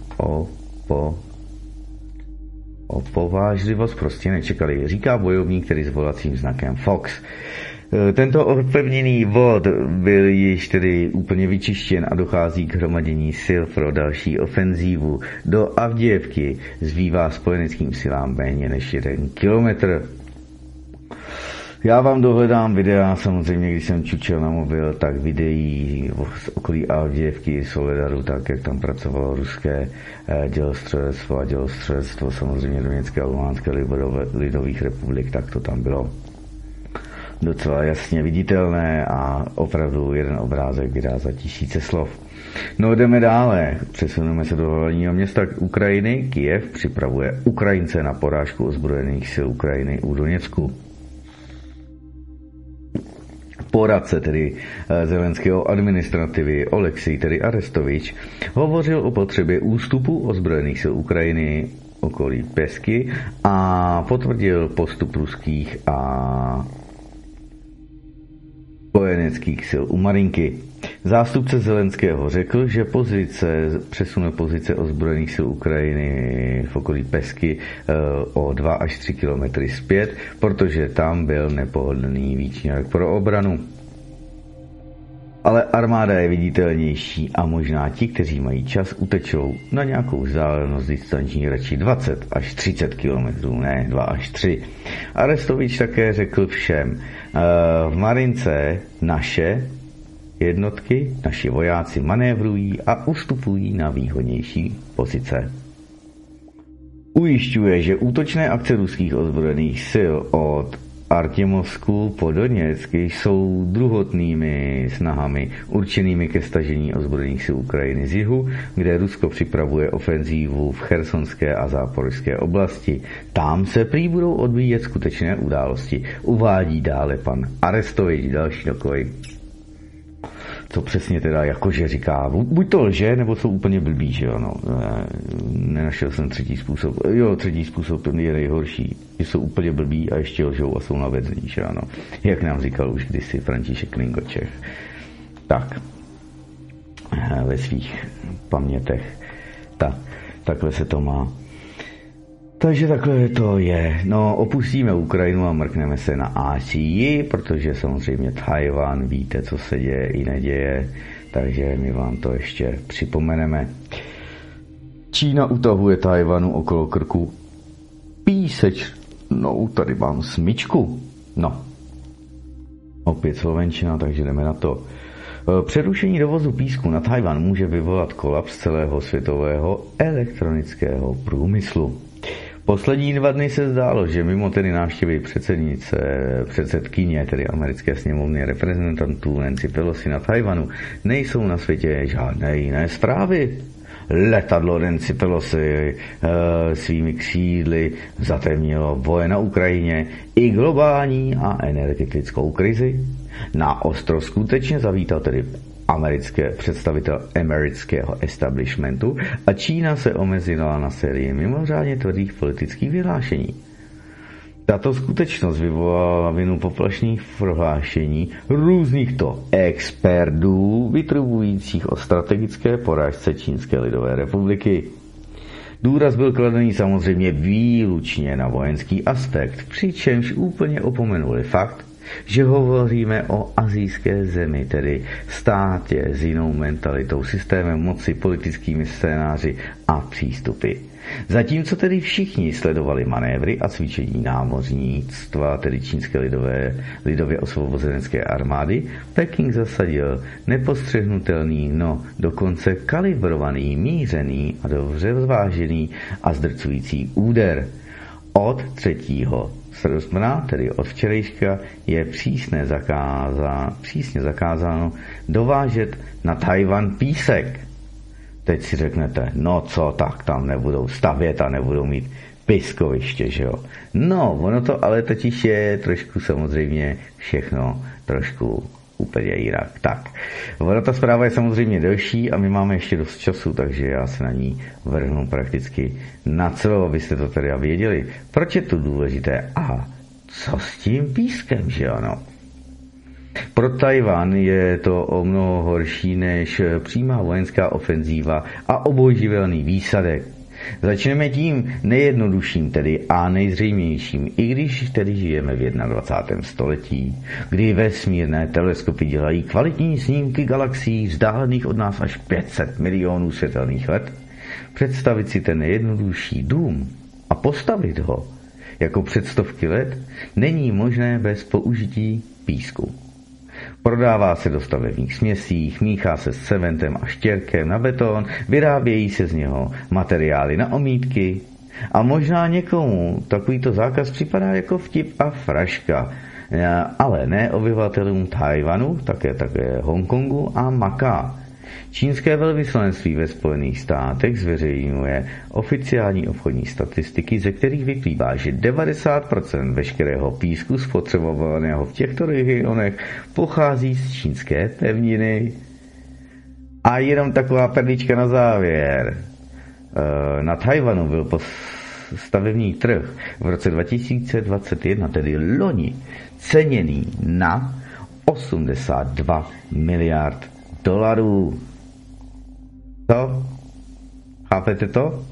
S3: prostě nečekali, říká bojovník, který s volacím znakem Fox. Tento opevněný vod byl již tedy úplně vyčištěn a dochází k hromadění sil pro další ofenzívu. Do Avdijevky zbývá spojeneckým silám méně než 1 kilometr. Já vám dohledám videa, samozřejmě, když jsem čučel na mobil, tak videí z okolí Avdijevky, Soledaru, tak jak tam pracovalo ruské dělostřelectvo a dělostřelectvo samozřejmě Doněcké a Luhanské lidových republik, tak to tam bylo docela jasně viditelné a opravdu jeden obrázek vydá za 1000 slov. No jdeme dále, přesuneme se do hlavního města Ukrajiny. Kyjev připravuje Ukrajince na porážku ozbrojených sil Ukrajiny u Doněcku. Poradce tedy Zelenského administrativy Oleksij tedy Arestovič hovořil o potřebě ústupu ozbrojených sil Ukrajiny okolí Pesky a potvrdil postup ruských a spojeneckých sil u Marinky. Zástupce Zelenského řekl, že přesune pozice ozbrojených sil Ukrajiny v okolí Pesky o 2 až 3 kilometry zpět, protože tam byl nepohodlný výčňák pro obranu. Ale armáda je viditelnější a možná ti, kteří mají čas, utečou na nějakou vzdálenost distanční radši 20 až 30 kilometrů, ne 2 až 3. Arestovič také řekl všem, v Marince naše jednotky, naši vojáci manévrují a ustupují na výhodnější pozice. Ujišťuje, že útočné akce ruských ozbrojených sil od Artěmovsku po Doněck jsou druhotnými snahami určenými ke stažení ozbrojených sil Ukrajiny z jihu, kde Rusko připravuje ofenzívu v chersonské a záporožské oblasti. Tam se prý budou odvíjet skutečné události. Uvádí dále pan Arestovič, další takový co přesně teda jakože říká. Buď to lže, nebo jsou úplně blbý, že jo, no. Nenašel jsem třetí způsob. Jo, třetí způsob je nejhorší. Že jsou úplně blbý a ještě lžou a jsou na vězení, že ano. Jak nám říkal už kdysi František Klingočech. Tak. Ve svých pamětech. Takhle se to má. Takže takhle to je. No, opustíme Ukrajinu a mrkneme se na Asii, protože samozřejmě Tchaj-wan, víte, co se děje i neděje, takže my vám to ještě připomeneme. Čína utahuje Tchaj-wanu okolo krku písečnou, tady mám smyčku. No, opět slovenčina, takže jdeme na to. Přerušení dovozu písku na Tchaj-wan může vyvolat kolaps celého světového elektronického průmyslu. Poslední 2 dny se zdálo, že mimo tedy návštěvy předsedkyně, tedy americké sněmovny reprezentantů Nancy Pelosi na Tchaj-wanu, nejsou na světě žádné jiné zprávy. Letadlo Nancy Pelosi svými křídly zatemnilo boje na Ukrajině i globální a energetickou krizi. Na ostrov skutečně zavítal tedy představitel amerického establishmentu a Čína se omezila na sérii mimořádně tvrdých politických vyhlášení. Tato skutečnost vyvolala lavinu poplašných prohlášení různých expertů vytrubujících o strategické porážce Čínské lidové republiky. Důraz byl kladený samozřejmě výlučně na vojenský aspekt, přičemž úplně opomenuli fakt, že hovoříme o asijské zemi, tedy státě s jinou mentalitou, systémem moci, politickými scénáři a přístupy. Zatímco tedy všichni sledovali manévry a cvičení námořnictva, tedy čínské lidově osvobozenecké armády, Peking zasadil nepostřehnutelný, dokonce kalibrovaný, mířený a dobře zvážený a zdrcující úder. Od 3. srpna, tedy od včerejška, je přísně zakázáno dovážet na Tchaj-wan písek. Teď si řeknete, no co, tak tam nebudou stavět a nebudou mít pískoviště, že jo. No, ono to ale totiž je trošku samozřejmě všechno trošku úplně jinak. Tak, ono ta zpráva je samozřejmě delší a my máme ještě dost času, takže já se na ní vrhnu prakticky na celou, abyste to teda věděli. Proč je to důležité? A co s tím pískem, že ano? Pro Tchaj-wan je to o mnoho horší než přímá vojenská ofenzíva a obojživelný výsadek. Začneme tím nejjednodušším tedy a nejzřejmějším, i když tedy žijeme v 21. století, kdy vesmírné teleskopy dělají kvalitní snímky galaxií vzdálených od nás až 500 milionů světelných let. Představit si ten nejjednodušší dům a postavit ho jako před 100 let není možné bez použití písku. Prodává se do stavebních směsích, míchá se s cementem a štěrkem na beton, vyrábějí se z něho materiály na omítky a možná někomu takovýto zákaz připadá jako vtip a fraška, ale ne obyvatelům Tchaj-wanu, také Hongkongu a Maká. Čínské velvyslanectví ve Spojených státech zveřejňuje oficiální obchodní statistiky, ze kterých vyplývá, že 90% veškerého písku spotřebovaného v těchto regionech pochází z čínské pevniny. A jenom taková perlička na závěr. Na Tchaj-wanu byl stavební trh v roce 2021, tedy loni, ceněný na 82 miliard dolarů. Co? Chápete to?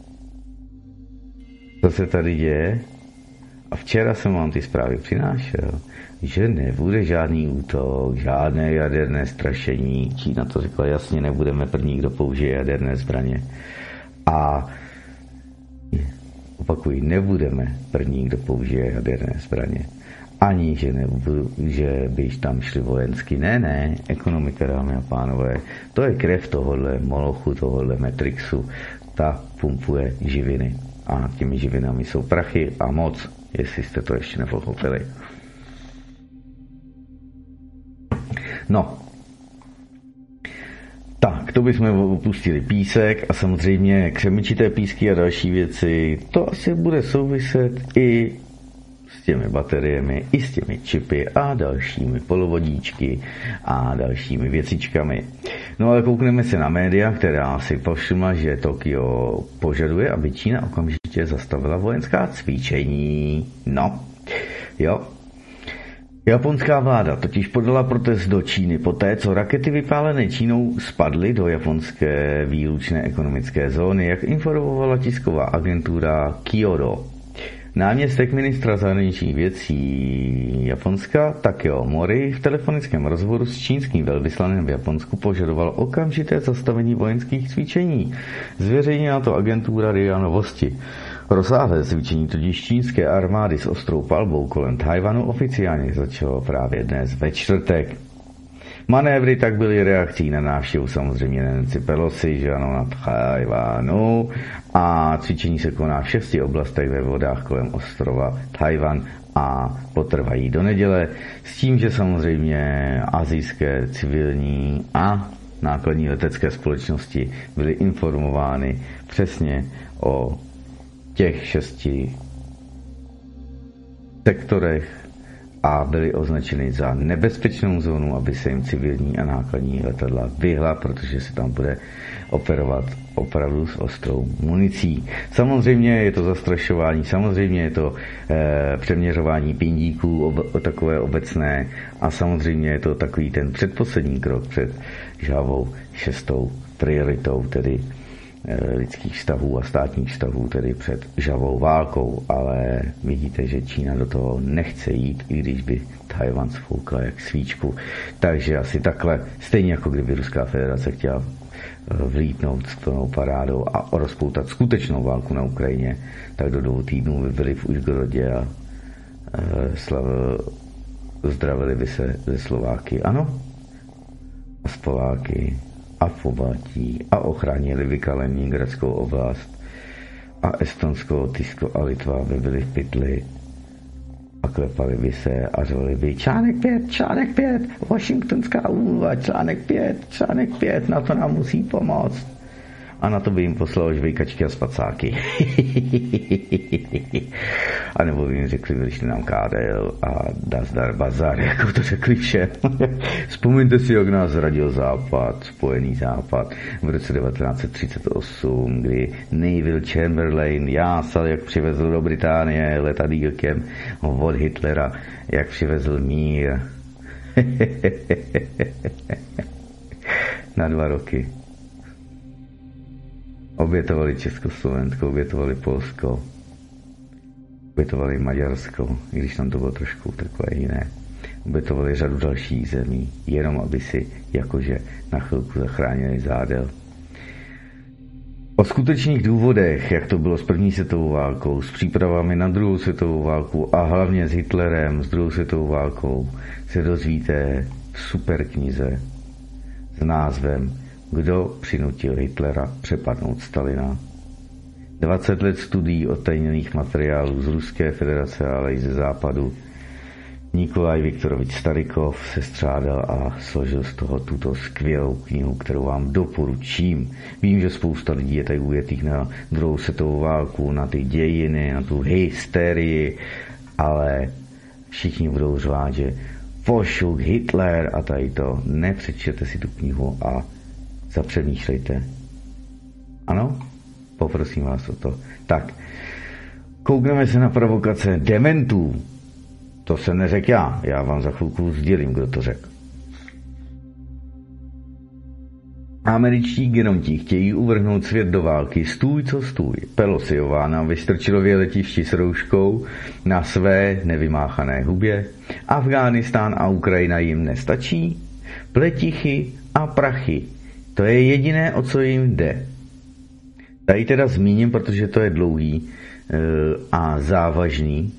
S3: Co se tady děje? A včera jsem vám ty zprávy přinášel, že nebude žádný útok, žádné jaderné strašení. Čína to řekla jasně, nebudeme první, kdo použije jaderné zbraně. A opakuji, nebudeme první, kdo použije jaderné zbraně. Ani, že by tam šli vojensky. Ne, ekonomika, dámy a pánové, to je krev tohohle molochu, tohohle Matrixu. Ta pumpuje živiny. A těmi živinami jsou prachy a moc, jestli jste to ještě nepochopili. No. Tak, to bychom opustili písek a samozřejmě křemičité písky a další věci. To asi bude souviset i s těmi bateriemi, i s těmi čipy a dalšími polovodíčky a dalšími věcičkami. No ale koukneme se na média, která si povšimla, že Tokio požaduje, aby Čína okamžitě zastavila vojenská cvičení. No, jo. Japonská vláda totiž podala protest do Číny poté, co rakety vypálené Čínou spadly do japonské výlučné ekonomické zóny, jak informovala tisková agentura Kyodo. Náměstek ministra zahraničních věcí Japonska Takeo Mori v telefonickém rozhovoru s čínským velvyslanem v Japonsku požadoval okamžité zastavení vojenských cvičení. Zveřejnila to agentura RIA Novosti. Rozsáhlé cvičení totiž čínské armády s ostrou palbou kolem Tchaj-wanu oficiálně začalo právě dnes ve čtvrtek. Manévry tak byly reakcí na návštěvu samozřejmě Nancy Pelosi, že ano, na Tchaj-wanu, a cvičení se koná v 6 oblastech ve vodách kolem ostrova Tchaj-wan a potrvají do neděle, s tím, že samozřejmě asijské civilní a nákladní letecké společnosti byly informovány přesně o těch 6 sektorech a byly označeny za nebezpečnou zónu, aby se jim civilní a nákladní letadla vyhla, protože se tam bude operovat opravdu s ostrou municí. Samozřejmě je to zastrašování, samozřejmě je to přeměřování pindíků takové obecné a samozřejmě je to takový ten předposlední krok před žhavou 6. prioritou, tedy lidských vztahů a státních vztahů, tedy před žhavou válkou, ale vidíte, že Čína do toho nechce jít, i když by Tchaj-wan sfoukla jak svíčku. Takže asi takhle, stejně jako kdyby Ruská federace chtěla vlítnout s plnou parádou a rozpoutat skutečnou válku na Ukrajině, tak do 2 týdnů by byli v Užgorodě a zdravili by se ze Slováky, ano, a z Poláky a v Pobaltí a ochránili by Kaliningradskou oblast a Estonsko, Tysko a Litva by byli v pytli a klepali by se a řvali by článek 5, Washingtonská úmluva, článek 5, na to nám musí pomoct. A na to by jim poslalo žvejkačky a spacáky. A nebo by jim řekli, vyšli nám KDL a Dazdar Bazar, jako to řekli všem. Vzpomeňte si, jak nás zradil Západ, Spojený Západ v roce 1938, kdy Neville Chamberlain jásal, jak přivezl do Británie letadýlkem od Hitlera, jak přivezl mír. Na 2 roky. Obětovali Československo, obětovali Polsko, obětovali Maďarsko, i když tam to bylo trošku takové jiné. Obětovali řadu dalších zemí, jenom aby si jakože na chvilku zachránili zádel. O skutečných důvodech, jak to bylo s první světovou válkou, s přípravami na druhou světovou válku a hlavně s Hitlerem, s druhou světovou válkou, se dozvíte v superknize s názvem Kdo přinutil Hitlera přepadnout Stalina? 20 let studií odtajněných materiálů z Ruské federace, ale i ze západu. Nikolaj Viktorovič Starikov se střádal a složil z toho tuto skvělou knihu, kterou vám doporučím. Vím, že spousta lidí je tady ujetých na druhou světovou válku, na ty dějiny, na tu hysterii, ale všichni budou řvát, že pošuk Hitler a tady to. Nepřečtěte si tu knihu a zapřemýšlejte. Ano? Poprosím vás o to. Tak, koukneme se na provokace dementů. To jsem neřekl já vám za chvilku sdělím, kdo to řekl. Američtí geronti chtějí uvrhnout svět do války, stůj co stůj. Pelosiová na Vystrčilově letišti s rouškou na své nevymáchané hubě. Afghánistán a Ukrajina jim nestačí? Pletichy a prachy. To je jediné, o co jim jde. Tady teda zmíním, protože to je dlouhý a závažný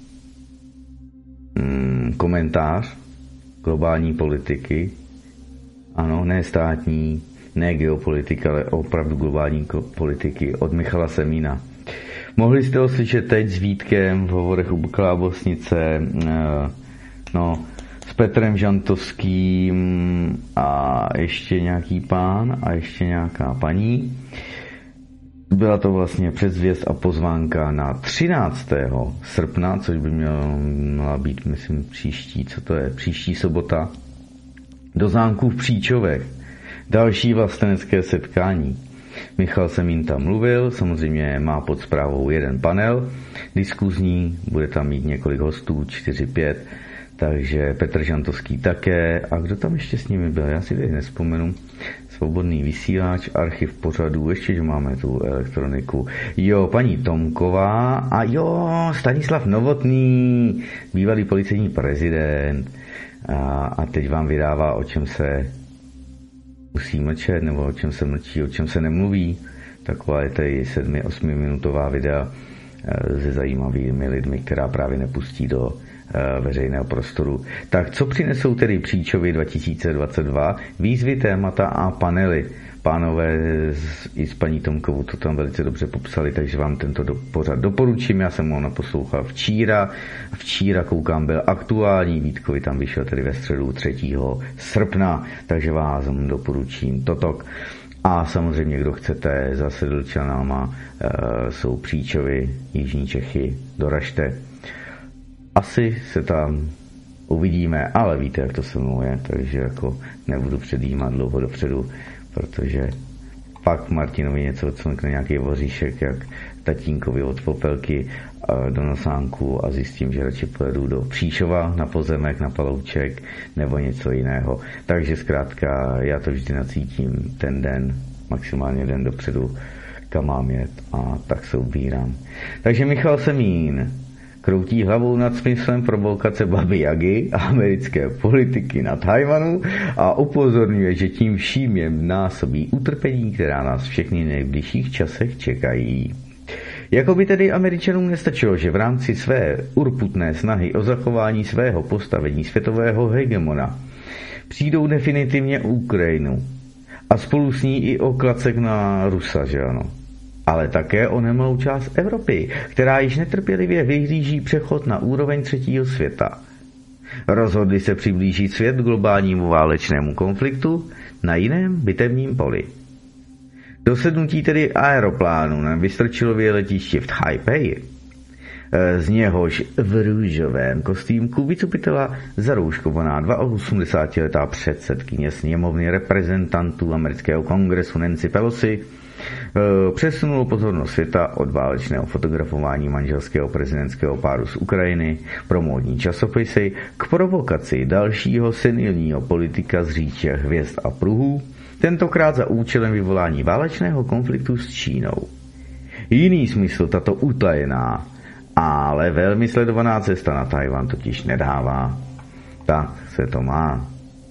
S3: komentář globální politiky. Ano, ne státní, ne geopolitika, ale opravdu globální politiky od Michala Semína. Mohli jste ho slyšet teď s Vítkem v hovorech u Klábosnice, s Petrem Žantovským a ještě nějaký pán a ještě nějaká paní. Byla to vlastně předzvěst a pozvánka na 13. srpna, což by měla být, myslím, příští sobota, do zámku v Příčovech. Další vlastenecké setkání. Michal Semín tam mluvil, samozřejmě má pod správou jeden panel diskuzní, bude tam mít několik hostů, 4-5, takže Petr Žantovský také. A kdo tam ještě s nimi byl? Já si teď nespomenu. Svobodný vysílač, archiv pořadů, ještě, že máme tu elektroniku. Jo, paní Tomková a jo, Stanislav Novotný, bývalý policejní prezident. A teď vám vydává, o čem se musí mlčet, nebo o čem se mlčí, o čem se nemluví. Taková je tady 7-8 minutová videa se zajímavými lidmi, která právě nepustí do veřejného prostoru. Tak co přinesou tedy Příčovy 2022? Výzvy, témata a panely. Pánové i s paní Tomkovou to tam velice dobře popsali, takže vám tento pořad doporučím. Já jsem ho naposlouchal včíra koukám, byl aktuální, Vítkovi tam vyšel tedy ve středu 3. srpna, takže vás doporučím totok. A samozřejmě, kdo chcete, za Sedlčanama jsou Příčovy, Jižní Čechy, doražte. Asi se tam uvidíme, ale víte, jak to se mnou je, takže jako nebudu předjímat dlouho dopředu, protože pak Martinovi něco cvnkne nějaký voříšek, jak tatínkovi od Popelky do Nosánku a zjistím, že radši pojedu do Příšova na pozemek, na Palouček nebo něco jiného. Takže zkrátka já to vždy nacítím ten den, maximálně den dopředu, kam mám jet a tak se ubírám. Takže Michal Semín kroutí hlavou nad smyslem provokace Baby Jagy a americké politiky na Tchaj-wanu a upozorňuje, že tím vším je násobí utrpení, která nás všechny v nejbližších časech čekají. Jako by tedy Američanům nestačilo, že v rámci své urputné snahy o zachování svého postavení světového hegemona přijdou definitivně Ukrajinu a spolu s ní i o klacek na Rusa, že ano? Ale také o nemalou část Evropy, která již netrpělivě vyhlíží přechod na úroveň třetího světa. Rozhodli se přiblížit svět globálnímu válečnému konfliktu na jiném bitevním poli. Dosednutí tedy aeroplánu na Vystrčilově letiště v Taipei, z něhož v růžovém kostýmku vycupitela zarouškovaná 82letá předsedkyně sněmovny reprezentantů amerického kongresu Nancy Pelosi přesunulo pozornost světa od válečného fotografování manželského prezidentského páru z Ukrajiny pro módní časopisy k provokaci dalšího senilního politika z říče hvězd a pruhů, tentokrát za účelem vyvolání válečného konfliktu s Čínou. Jiný smysl tato utajená, ale velmi sledovaná cesta na Tchaj-wan totiž nedává. Tak se to má.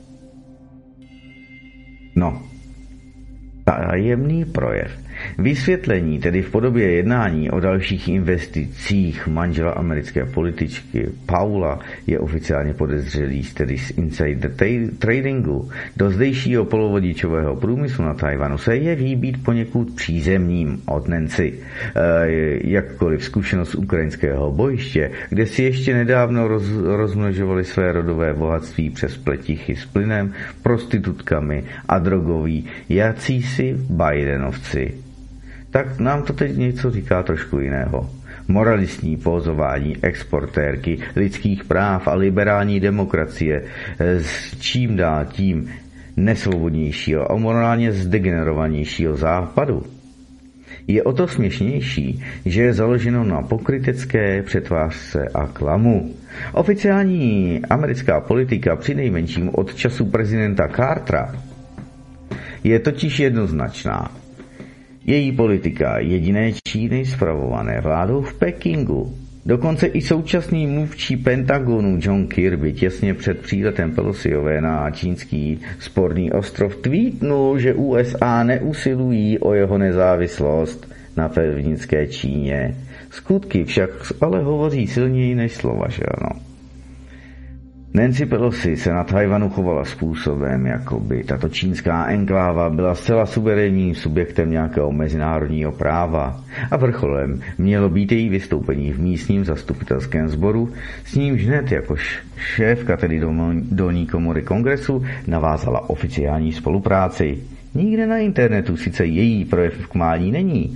S3: No, tajemný projev. Vysvětlení, tedy v podobě jednání o dalších investicích manžela americké političky Paula, je oficiálně podezřelý tedy z insider tradingu do zdejšího polovodičového průmyslu na Tchaj-wanu se jeví být poněkud přízemním od Nancy. Jakkoliv zkušenost ukrajinského bojiště, kde si ještě nedávno rozmnožovali své rodové bohatství přes pletichy s plynem, prostitutkami a drogoví jacísi Bidenovci. Tak nám to teď něco říká trošku jiného. Moralistní pózování exportérky lidských práv a liberální demokracie z čím dál tím nesvobodnějšího a morálně zdegenerovanějšího západu je o to směšnější, že je založeno na pokrytecké přetvářce a klamu. Oficiální americká politika přinejmenším od času prezidenta Cartera je totiž jednoznačná. Její politika jediné Číny spravované vládou v Pekingu. Dokonce i současný mluvčí Pentagonu John Kirby těsně před příletem Pelosiové na čínský sporný ostrov tweetnul, že USA neusilují o jeho nezávislost na pevninské Číně. Skutky však ale hovoří silněji než slova, že ano. Nancy Pelosi se na Tchaj-wanu chovala způsobem, jako by tato čínská enkláva byla zcela suverénním subjektem nějakého mezinárodního práva a vrcholem mělo být její vystoupení v místním zastupitelském sboru, s nímž hned jako šéfka tedy dolní komory kongresu navázala oficiální spolupráci. Nikde na internetu sice její projev k mládí není.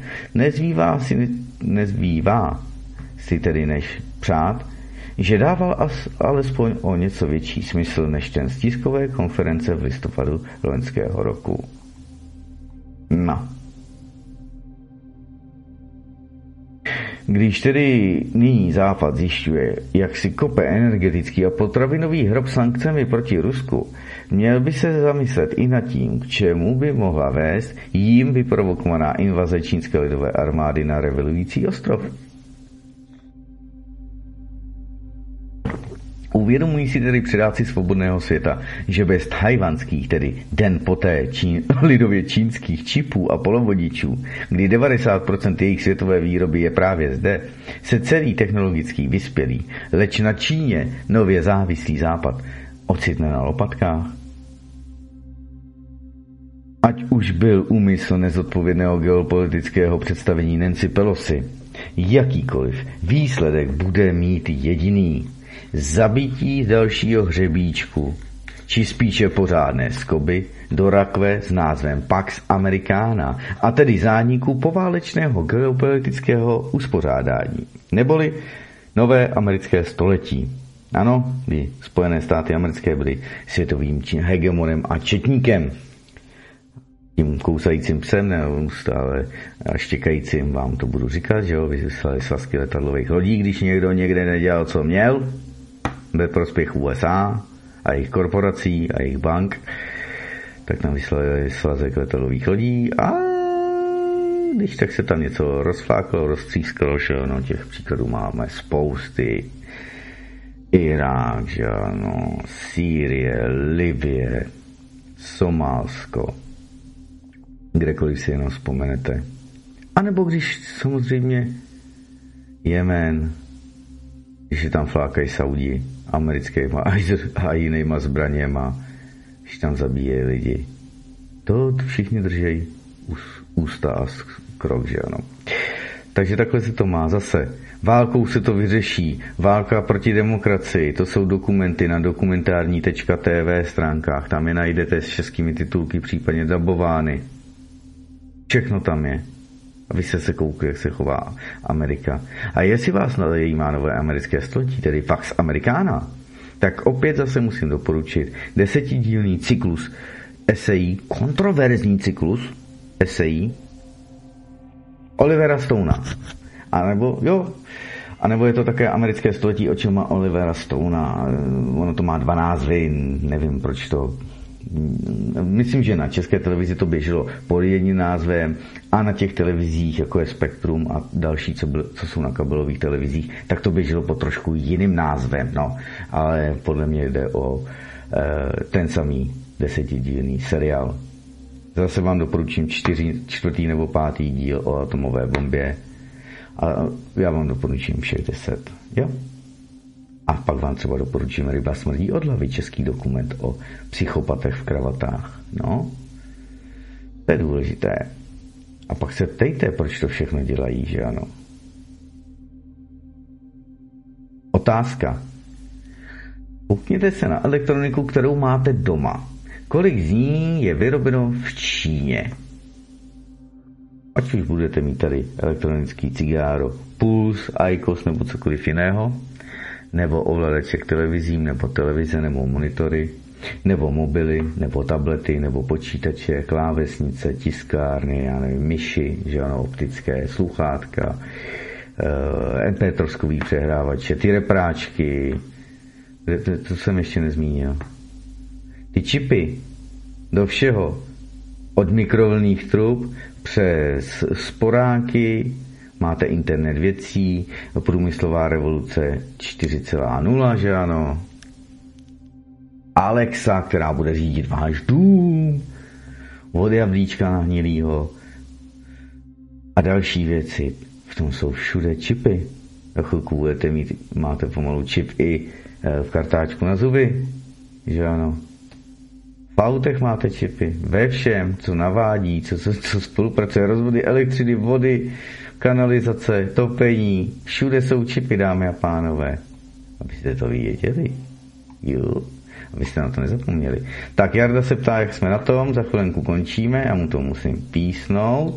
S3: Nezbývá si tedy než přát, že dával alespoň o něco větší smysl než ten z tiskové konference v listopadu loňského roku. No. Když tedy nyní Západ zjišťuje, jak si kope energetický a potravinový hrob sankcemi proti Rusku, měl by se zamyslet i nad tím, k čemu by mohla vést jím vyprovokovaná invaze čínské lidové armády na revolující ostrov. Uvědomují si tedy předáci svobodného světa, že bez tajvanských, tedy den poté lidově čínských čipů a polovodičů, kdy 90% jejich světové výroby je právě zde, se celý technologický vyspělý, leč na Číně nově závislý Západ ocitne na lopatkách? Ať už byl úmysl nezodpovědného geopolitického představení Nancy Pelosi, jakýkoliv výsledek bude mít jediný: zabití dalšího hřebíčku, či spíše pořádné skoby do rakve s názvem Pax Americana, a tedy zániku poválečného geopolitického uspořádání, neboli nové americké století. Ano, kdy Spojené státy americké byly světovým hegemonem a četníkem. Tím kousajícím psem, neustále štěkajícím vám to budu říkat, že jo, vyslali svazky letadlových lodí, když někdo někde nedělal, co měl, ve prospěch USA a jejich korporací a jejich bank, tak nám vyslali svazek letadlových lodí a když tak se tam něco rozfláklo, roztřísklo, že jo, no, těch příkladů máme spousty. Irák, že ano, Sýrie, Libye, Somálsko, kdekoliv si jenom vzpomenete. A nebo když samozřejmě Jemen, když je tam flákají Saudi americkýma a jinýma zbraněma, když tam zabíjejí lidi. To všichni držejí ústa a krok, že ano. Takže takhle se to má zase. Válkou se to vyřeší. Válka proti demokracii. To jsou dokumenty na dokumentární.tv stránkách. Tam je najdete s českými titulky, případně dabovány. Všechno tam je. A vy se koukli, jak se chová Amerika. A jestli vás zajímá nové americké století, tedy Pax Americana, tak opět zase musím doporučit 10dílný cyklus esejí, kontroverzní cyklus esejí Olivera Stonea. A nebo je to také americké století očima Olivera Stonea. Ono to má 2 názvy, nevím proč to. Myslím, že na české televizi to běželo pod jedním názvem a na těch televizích, jako je Spektrum a další, co jsou na kabelových televizích, tak to běželo pod trošku jiným názvem. No, ale podle mě jde o ten samý 10dílný seriál. Zase vám doporučím 4. nebo 5. díl o atomové bombě a já vám doporučím všech 10. Jo? A pak vám třeba doporučím Ryba smrdí od hlavy, český dokument o psychopatech v kravatách. No, to je důležité. A pak se ptejte, proč to všechno dělají, že ano. Otázka. Koukněte se na elektroniku, kterou máte doma. Kolik z ní je vyrobeno v Číně? Ať už budete mít tady elektronický cigáro, Puls, IQOS nebo cokoliv jiného, nebo ovladače k televizím, nebo televize, nebo monitory, nebo mobily, nebo tablety, nebo počítače, klávesnice, tiskárny, já nevím, myši, že ano, optické, sluchátka, MP3 přehrávače, ty repráčky, to jsem ještě nezmínil. Ty čipy do všeho, od mikrovlnných trub přes sporáky, máte internet věcí, průmyslová revoluce 4.0, že ano. Alexa, která bude řídit váš dům, od jablíčka nahnilýho a další věci. V tom jsou všude čipy. Za chvilku budete mít, máte pomalu čip i v kartáčku na zuby, že ano. V autech máte čipy, ve všem, co navádí, co spolupracuje, rozvody elektřiny, vody, kanalizace, topení, všude jsou čipy, dámy a pánové. Abyste to věděli. Jo. Vy jste na to nezapomněli. Tak Jarda se ptá, jak jsme na tom, za chvilenku končíme, já mu to musím písnout.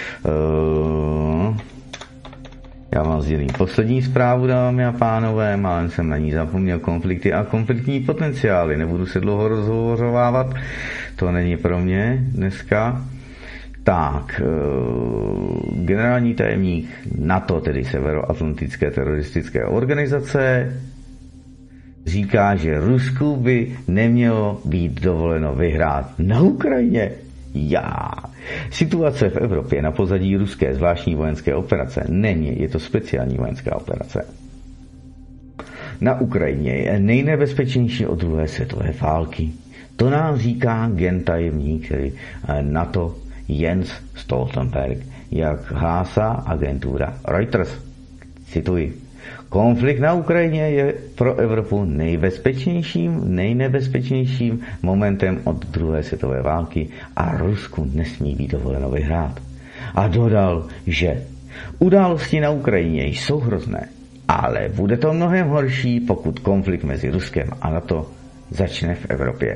S3: Já vám sdělím poslední zprávu, dámy a pánové, málem jsem na ní zapomněl, konflikty a konfliktní potenciály. Nebudu se dlouho rozhovořovávat, to není pro mě dneska. Tak, generální tajemník NATO, tedy Severoatlantické teroristické organizace, říká, že Rusku by nemělo být dovoleno vyhrát na Ukrajině. Situace v Evropě na pozadí ruské zvláštní vojenské operace není, je to speciální vojenská operace. Na Ukrajině je nejnebezpečnější od druhé světové války. To nám říká gentajemník, tedy NATO Jens Stoltenberg, jak hlásá agentura Reuters. Cituji. Konflikt na Ukrajině je pro Evropu nejnebezpečnějším momentem od druhé světové války a Rusku nesmí být dovoleno vyhrát. A dodal, že události na Ukrajině jsou hrozné, ale bude to mnohem horší, pokud konflikt mezi Ruskem a NATO začne v Evropě.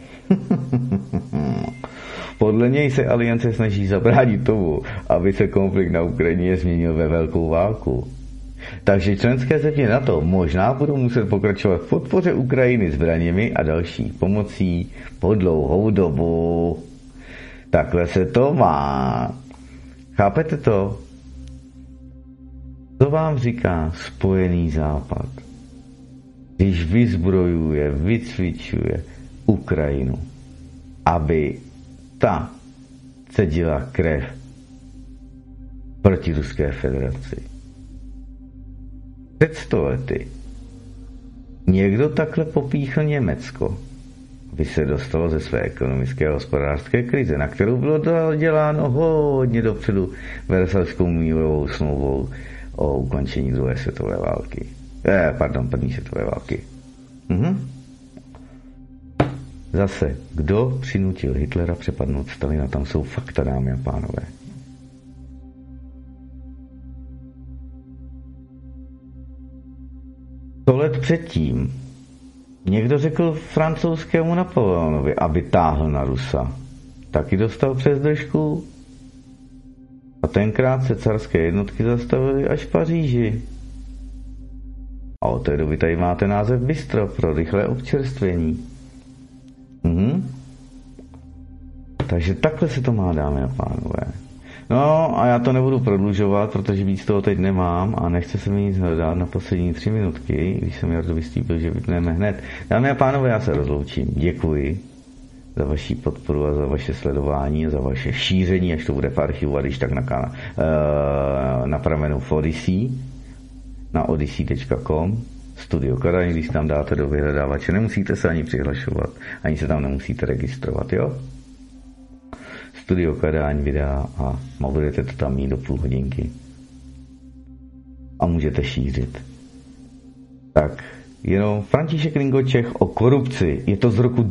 S3: Podle něj se aliance snaží zabránit tomu, aby se konflikt na Ukrajině změnil ve velkou válku. Takže členské země NATO možná budou muset pokračovat v podpoře Ukrajiny zbraněmi a další pomocí po dlouhou dobu. Takhle se to má. Chápete to? Co vám říká Spojený západ, když vyzbrojuje, vycvičuje Ukrajinu, aby ta cedila krev proti Ruské federaci? Před 100 lety někdo takhle popíchl Německo, aby se dostalo ze své ekonomické a hospodářské krize, na kterou bylo děláno hodně dopředu Versailskou mírovou smlouvou o ukončení druhé světové války. První světové války. Zase, kdo přinutil Hitlera přepadnout Stalina? Tam jsou fakta, dámy a pánové. Let předtím někdo řekl francouzskému Napoleonovi, aby táhl na Rusa. Taky dostal přes držku a tenkrát se carské jednotky zastavily až v Paříži. A od té doby tady máte název bistro pro rychlé občerstvení. Takže takhle se to má, dámy a pánové. No a já to nebudu prodlužovat, protože víc toho teď nemám a nechce se mi nic hledat na poslední 3 minutky, když jsem Jardu vystýpil, že vypneme hned. Dámy a pánové, já se rozloučím. Děkuji za vaši podporu a za vaše sledování, za vaše šíření, až to bude v archivu, a když tak na pramenu v Odyssey, na odyssey.com, Studio Kadaň, když tam dáte do vyhledávače, nemusíte se ani přihlašovat, ani se tam nemusíte registrovat, jo? Studio Kadaň videa a budete to tam mít do půl hodinky. A můžete šířit. Tak, jenom František Ringočech o korupci. Je to z roku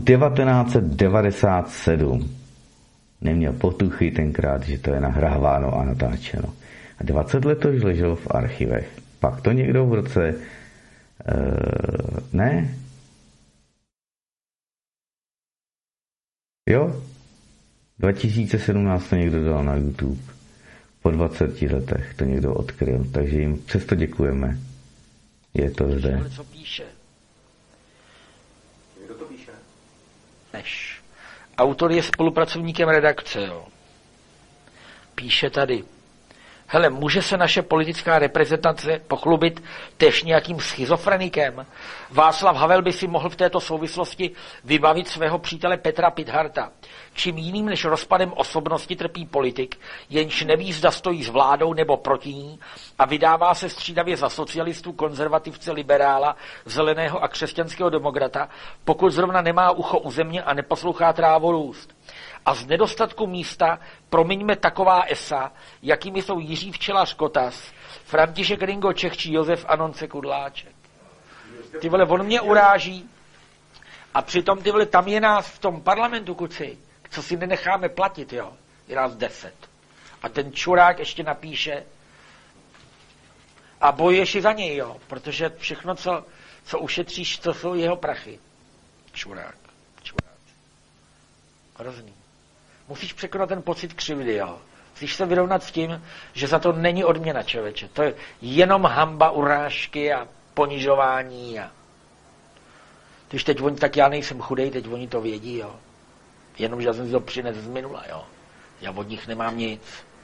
S3: 1997. Neměl potuchy tenkrát, že to je nahráváno a natáčeno. A 20 let to už leželo v archivech. Pak to někdo v roce... ne? Jo? 2017 to někdo dal na YouTube. Po 20 letech to někdo odkryl, takže jim přesto děkujeme. Je to zde.
S8: Co píše?
S6: Kdo to píše?
S8: Než. Autor je spolupracovníkem redakce, jo. Píše tady. Hele, může se naše politická reprezentace pochlubit též nějakým schizofrenikem? Václav Havel by si mohl v této souvislosti vybavit svého přítele Petra Pitharta. Čím jiným než rozpadem osobnosti trpí politik, jenž neví, zda stojí s vládou nebo proti ní a vydává se střídavě za socialistu, konzervativce, liberála, zeleného a křesťanského demokrata, pokud zrovna nemá ucho u země a neposlouchá trávu růst. A z nedostatku místa promiňme taková esa, jakými jsou Jiří Včelař Kotas, František Ringočech či Josef Anonce Kudláček. Ty vole, on mě uráží a přitom ty vole, tam je nás v tom parlamentu, kuci, co si nenecháme platit, jo, je nás 10. A ten čurák ještě napíše a bojuješ i za něj, jo, protože všechno, co ušetříš, to jsou jeho prachy. Čurák. Hrozný. Musíš překonat ten pocit křivdy, jo. Musíš se vyrovnat s tím, že za to není odměna, člověče. To je jenom hanba, urážky a ponižování. Když teď oni, tak já nejsem chudej, teď oni to vědí, jo. Jenom, že já jsem si to přinesl z minula, jo. Já od nich nemám nic.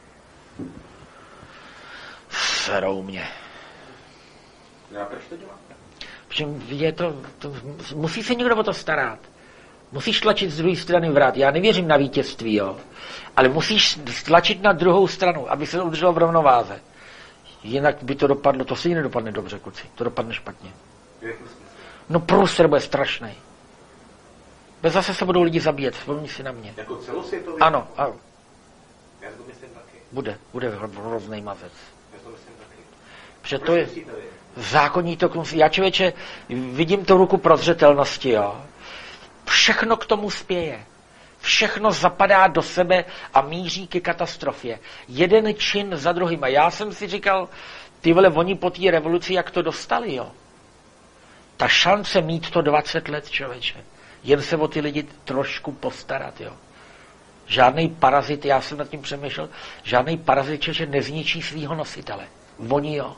S8: Serou mě.
S6: A proč to děláte?
S8: Je to, musí se někdo o to starat. Musíš tlačit z druhé strany vrat. Já nevěřím na vítězství, jo. Ale musíš tlačit na druhou stranu, aby se to udrželo v rovnováze. Jinak by to dopadlo, to se nedopadne dobře, kluci. To dopadne špatně. No průser bude strašný. Bez zase se budou lidi zabíjet, vzpomni si na mě.
S6: Jako celosvětově?
S8: Ano.
S6: Já to myslím taky.
S8: Bude hrozný mazec.
S6: Já to myslím taky.
S8: Protože to je zákonní to, já člověče vidím tu ruku prozřetelnosti, jo. Všechno k tomu spěje. Všechno zapadá do sebe a míří ke katastrofě. Jeden čin za druhým. A já jsem si říkal, ty vole, oni po té revoluci, jak to dostali, jo. Ta šance mít to 20 let, člověče. Jen se o ty lidi trošku postarat, jo. Žádnej parazit, já jsem nad tím přemýšlel, žádnej parazit, že nezničí svýho nositele. Oni, jo.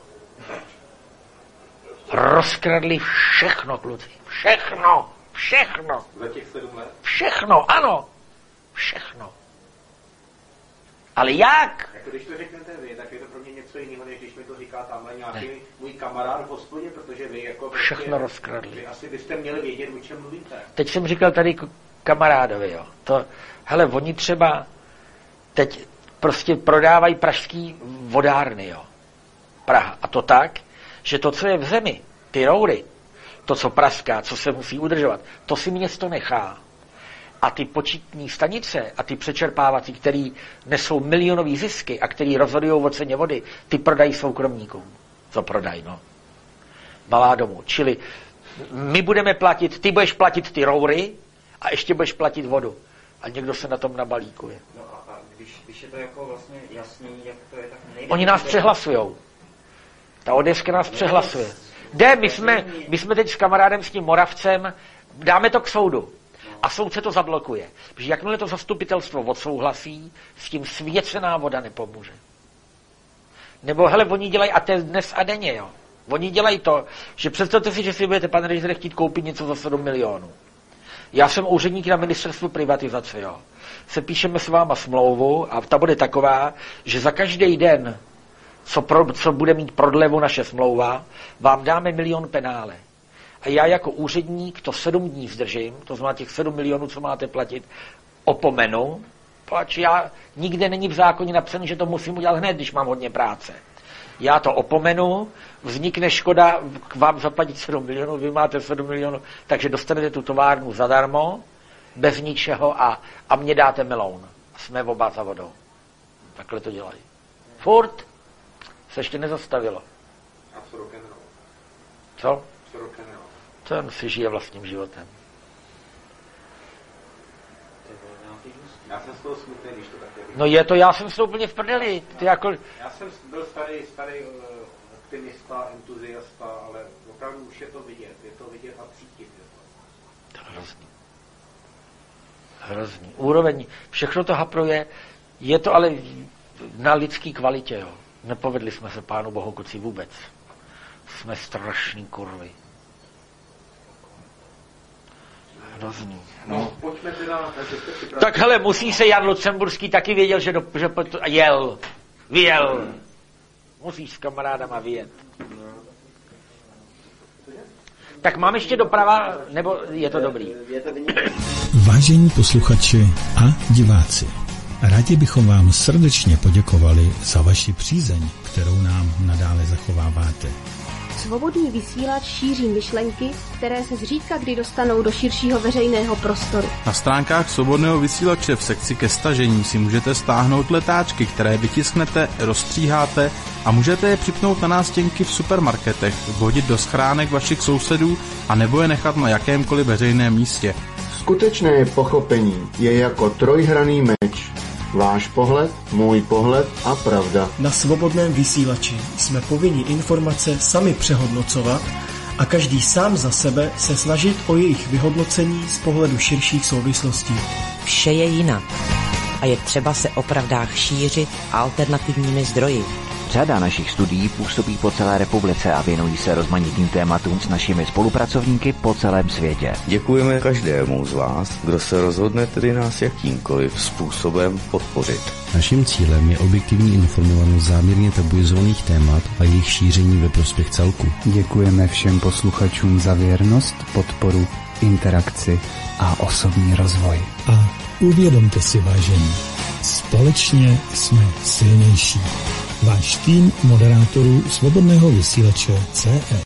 S8: Rozkradli všechno, kluci. Všechno.
S6: Za těch 7 let?
S8: Všechno, ano. Všechno. Ale jak?
S6: Jako když to řeknete vy, tak je to pro mě něco jiného, než když mi to říká tamhle nějaký můj kamarád v hospodě, protože vy jako...
S8: Všechno rozkradli.
S6: Vy asi byste měli vědět, o čem mluvíte.
S8: Teď jsem říkal tady kamarádovi, jo. Hele, oni třeba teď prostě prodávají pražský vodárny, jo. Praha. A to tak, že to, co je v zemi, ty roury, to, co praská, co se musí udržovat, to si město nechá. A ty početní stanice a ty přečerpávací, který nesou milionový zisky a který rozhodují o ceně vody, ty prodají soukromníkům. Co prodají, no? Malá domů. Čili my budeme platit, ty budeš platit ty roury a ještě budeš platit vodu. A někdo se na tom nabalíkuje.
S9: No a když je to jako vlastně jasný, jak to je, tak nejde.
S8: Oni nás přehlasujou. Ta Odeska nás přehlasuje. My jsme teď s kamarádem, s tím Moravcem, dáme to k soudu. A soud se to zablokuje. Protože jakmile to zastupitelstvo odsouhlasí, s tím svěcená voda nepomůže. Nebo hele, oni dělají, a to je dnes a denně, jo. Oni dělají to, že představte si, že si budete, pane ředitele, chtít koupit něco za 7 milionů. Já jsem úředník na ministerstvu privatizace, jo. Se píšeme s váma smlouvu a ta bude taková, že za každý den, co bude mít prodlevu naše smlouva, vám dáme 1 milion penále. A já jako úředník to 7 dní zdržím, to znamená těch 7 milionů, co máte platit, opomenu, protože já nikde není v zákoně napsané, že to musím udělat hned, když mám hodně práce. Já to opomenu, vznikne škoda k vám zaplatit 7 milionů, vy máte 7 milionů, takže dostanete tu továrnu zadarmo, bez ničeho a mě dáte meloun. Jsme oba za vodou. Takhle to dělají. Furt se ještě nezastavilo.
S6: A co rock'n'roll?
S8: Co?
S6: Co rock'n'roll?
S8: Ten si žije vlastním životem.
S6: Já jsem z toho smutný, když to takhle.
S8: No je to, já jsem si úplně v prdeli.
S6: Já jsem byl starý optimista, entuziasta, ale opravdu už je to vidět a cítit.
S8: To je hrozný. Úroveň, všechno to hapruje, je to ale na lidský kvalitě, jo. Nepovedli jsme se Pánu Bohu kuci vůbec. Jsme strašný kurvy. Hrozný.
S6: No, pojďme teda...
S8: Tak hele, musí se Jan Lucemburský taky věděl, že vyjel. Musíš s kamarádama vyjet. Tak mám ještě doprava, nebo je to dobrý?
S10: Vážení posluchači a diváci, rádi bychom vám srdečně poděkovali za vaši přízeň, kterou nám nadále zachováváte.
S11: Svobodný vysílač šíří myšlenky, které se zřídka kdy dostanou do širšího veřejného prostoru.
S12: Na stránkách Svobodného vysílače v sekci ke stažení si můžete stáhnout letáčky, které vytisknete, rozstříháte a můžete je připnout na nástěnky v supermarketech, vhodit do schránek vašich sousedů a nebo je nechat na jakémkoliv veřejném místě.
S13: Skutečné pochopení je jako trojhranný meč. Váš pohled, můj pohled a pravda.
S14: Na Svobodném vysílači jsme povinni informace sami přehodnocovat a každý sám za sebe se snažit o jejich vyhodnocení z pohledu širších souvislostí.
S15: Vše je jinak a je třeba se o pravdách šířit alternativními zdroji.
S16: Řada našich studií působí po celé republice a věnují se rozmanitým tématům s našimi spolupracovníky po celém světě.
S3: Děkujeme každému z vás, kdo se rozhodne tedy nás jakýmkoliv způsobem podpořit.
S17: Naším cílem je objektivní informovanost záměrně tabuizovaných témat a jejich šíření ve prospěch celku.
S18: Děkujeme všem posluchačům za věrnost, podporu, interakci a osobní rozvoj.
S10: A uvědomte si, vážení, společně jsme silnější. Váš tým moderátorů Svobodného vysílače CE.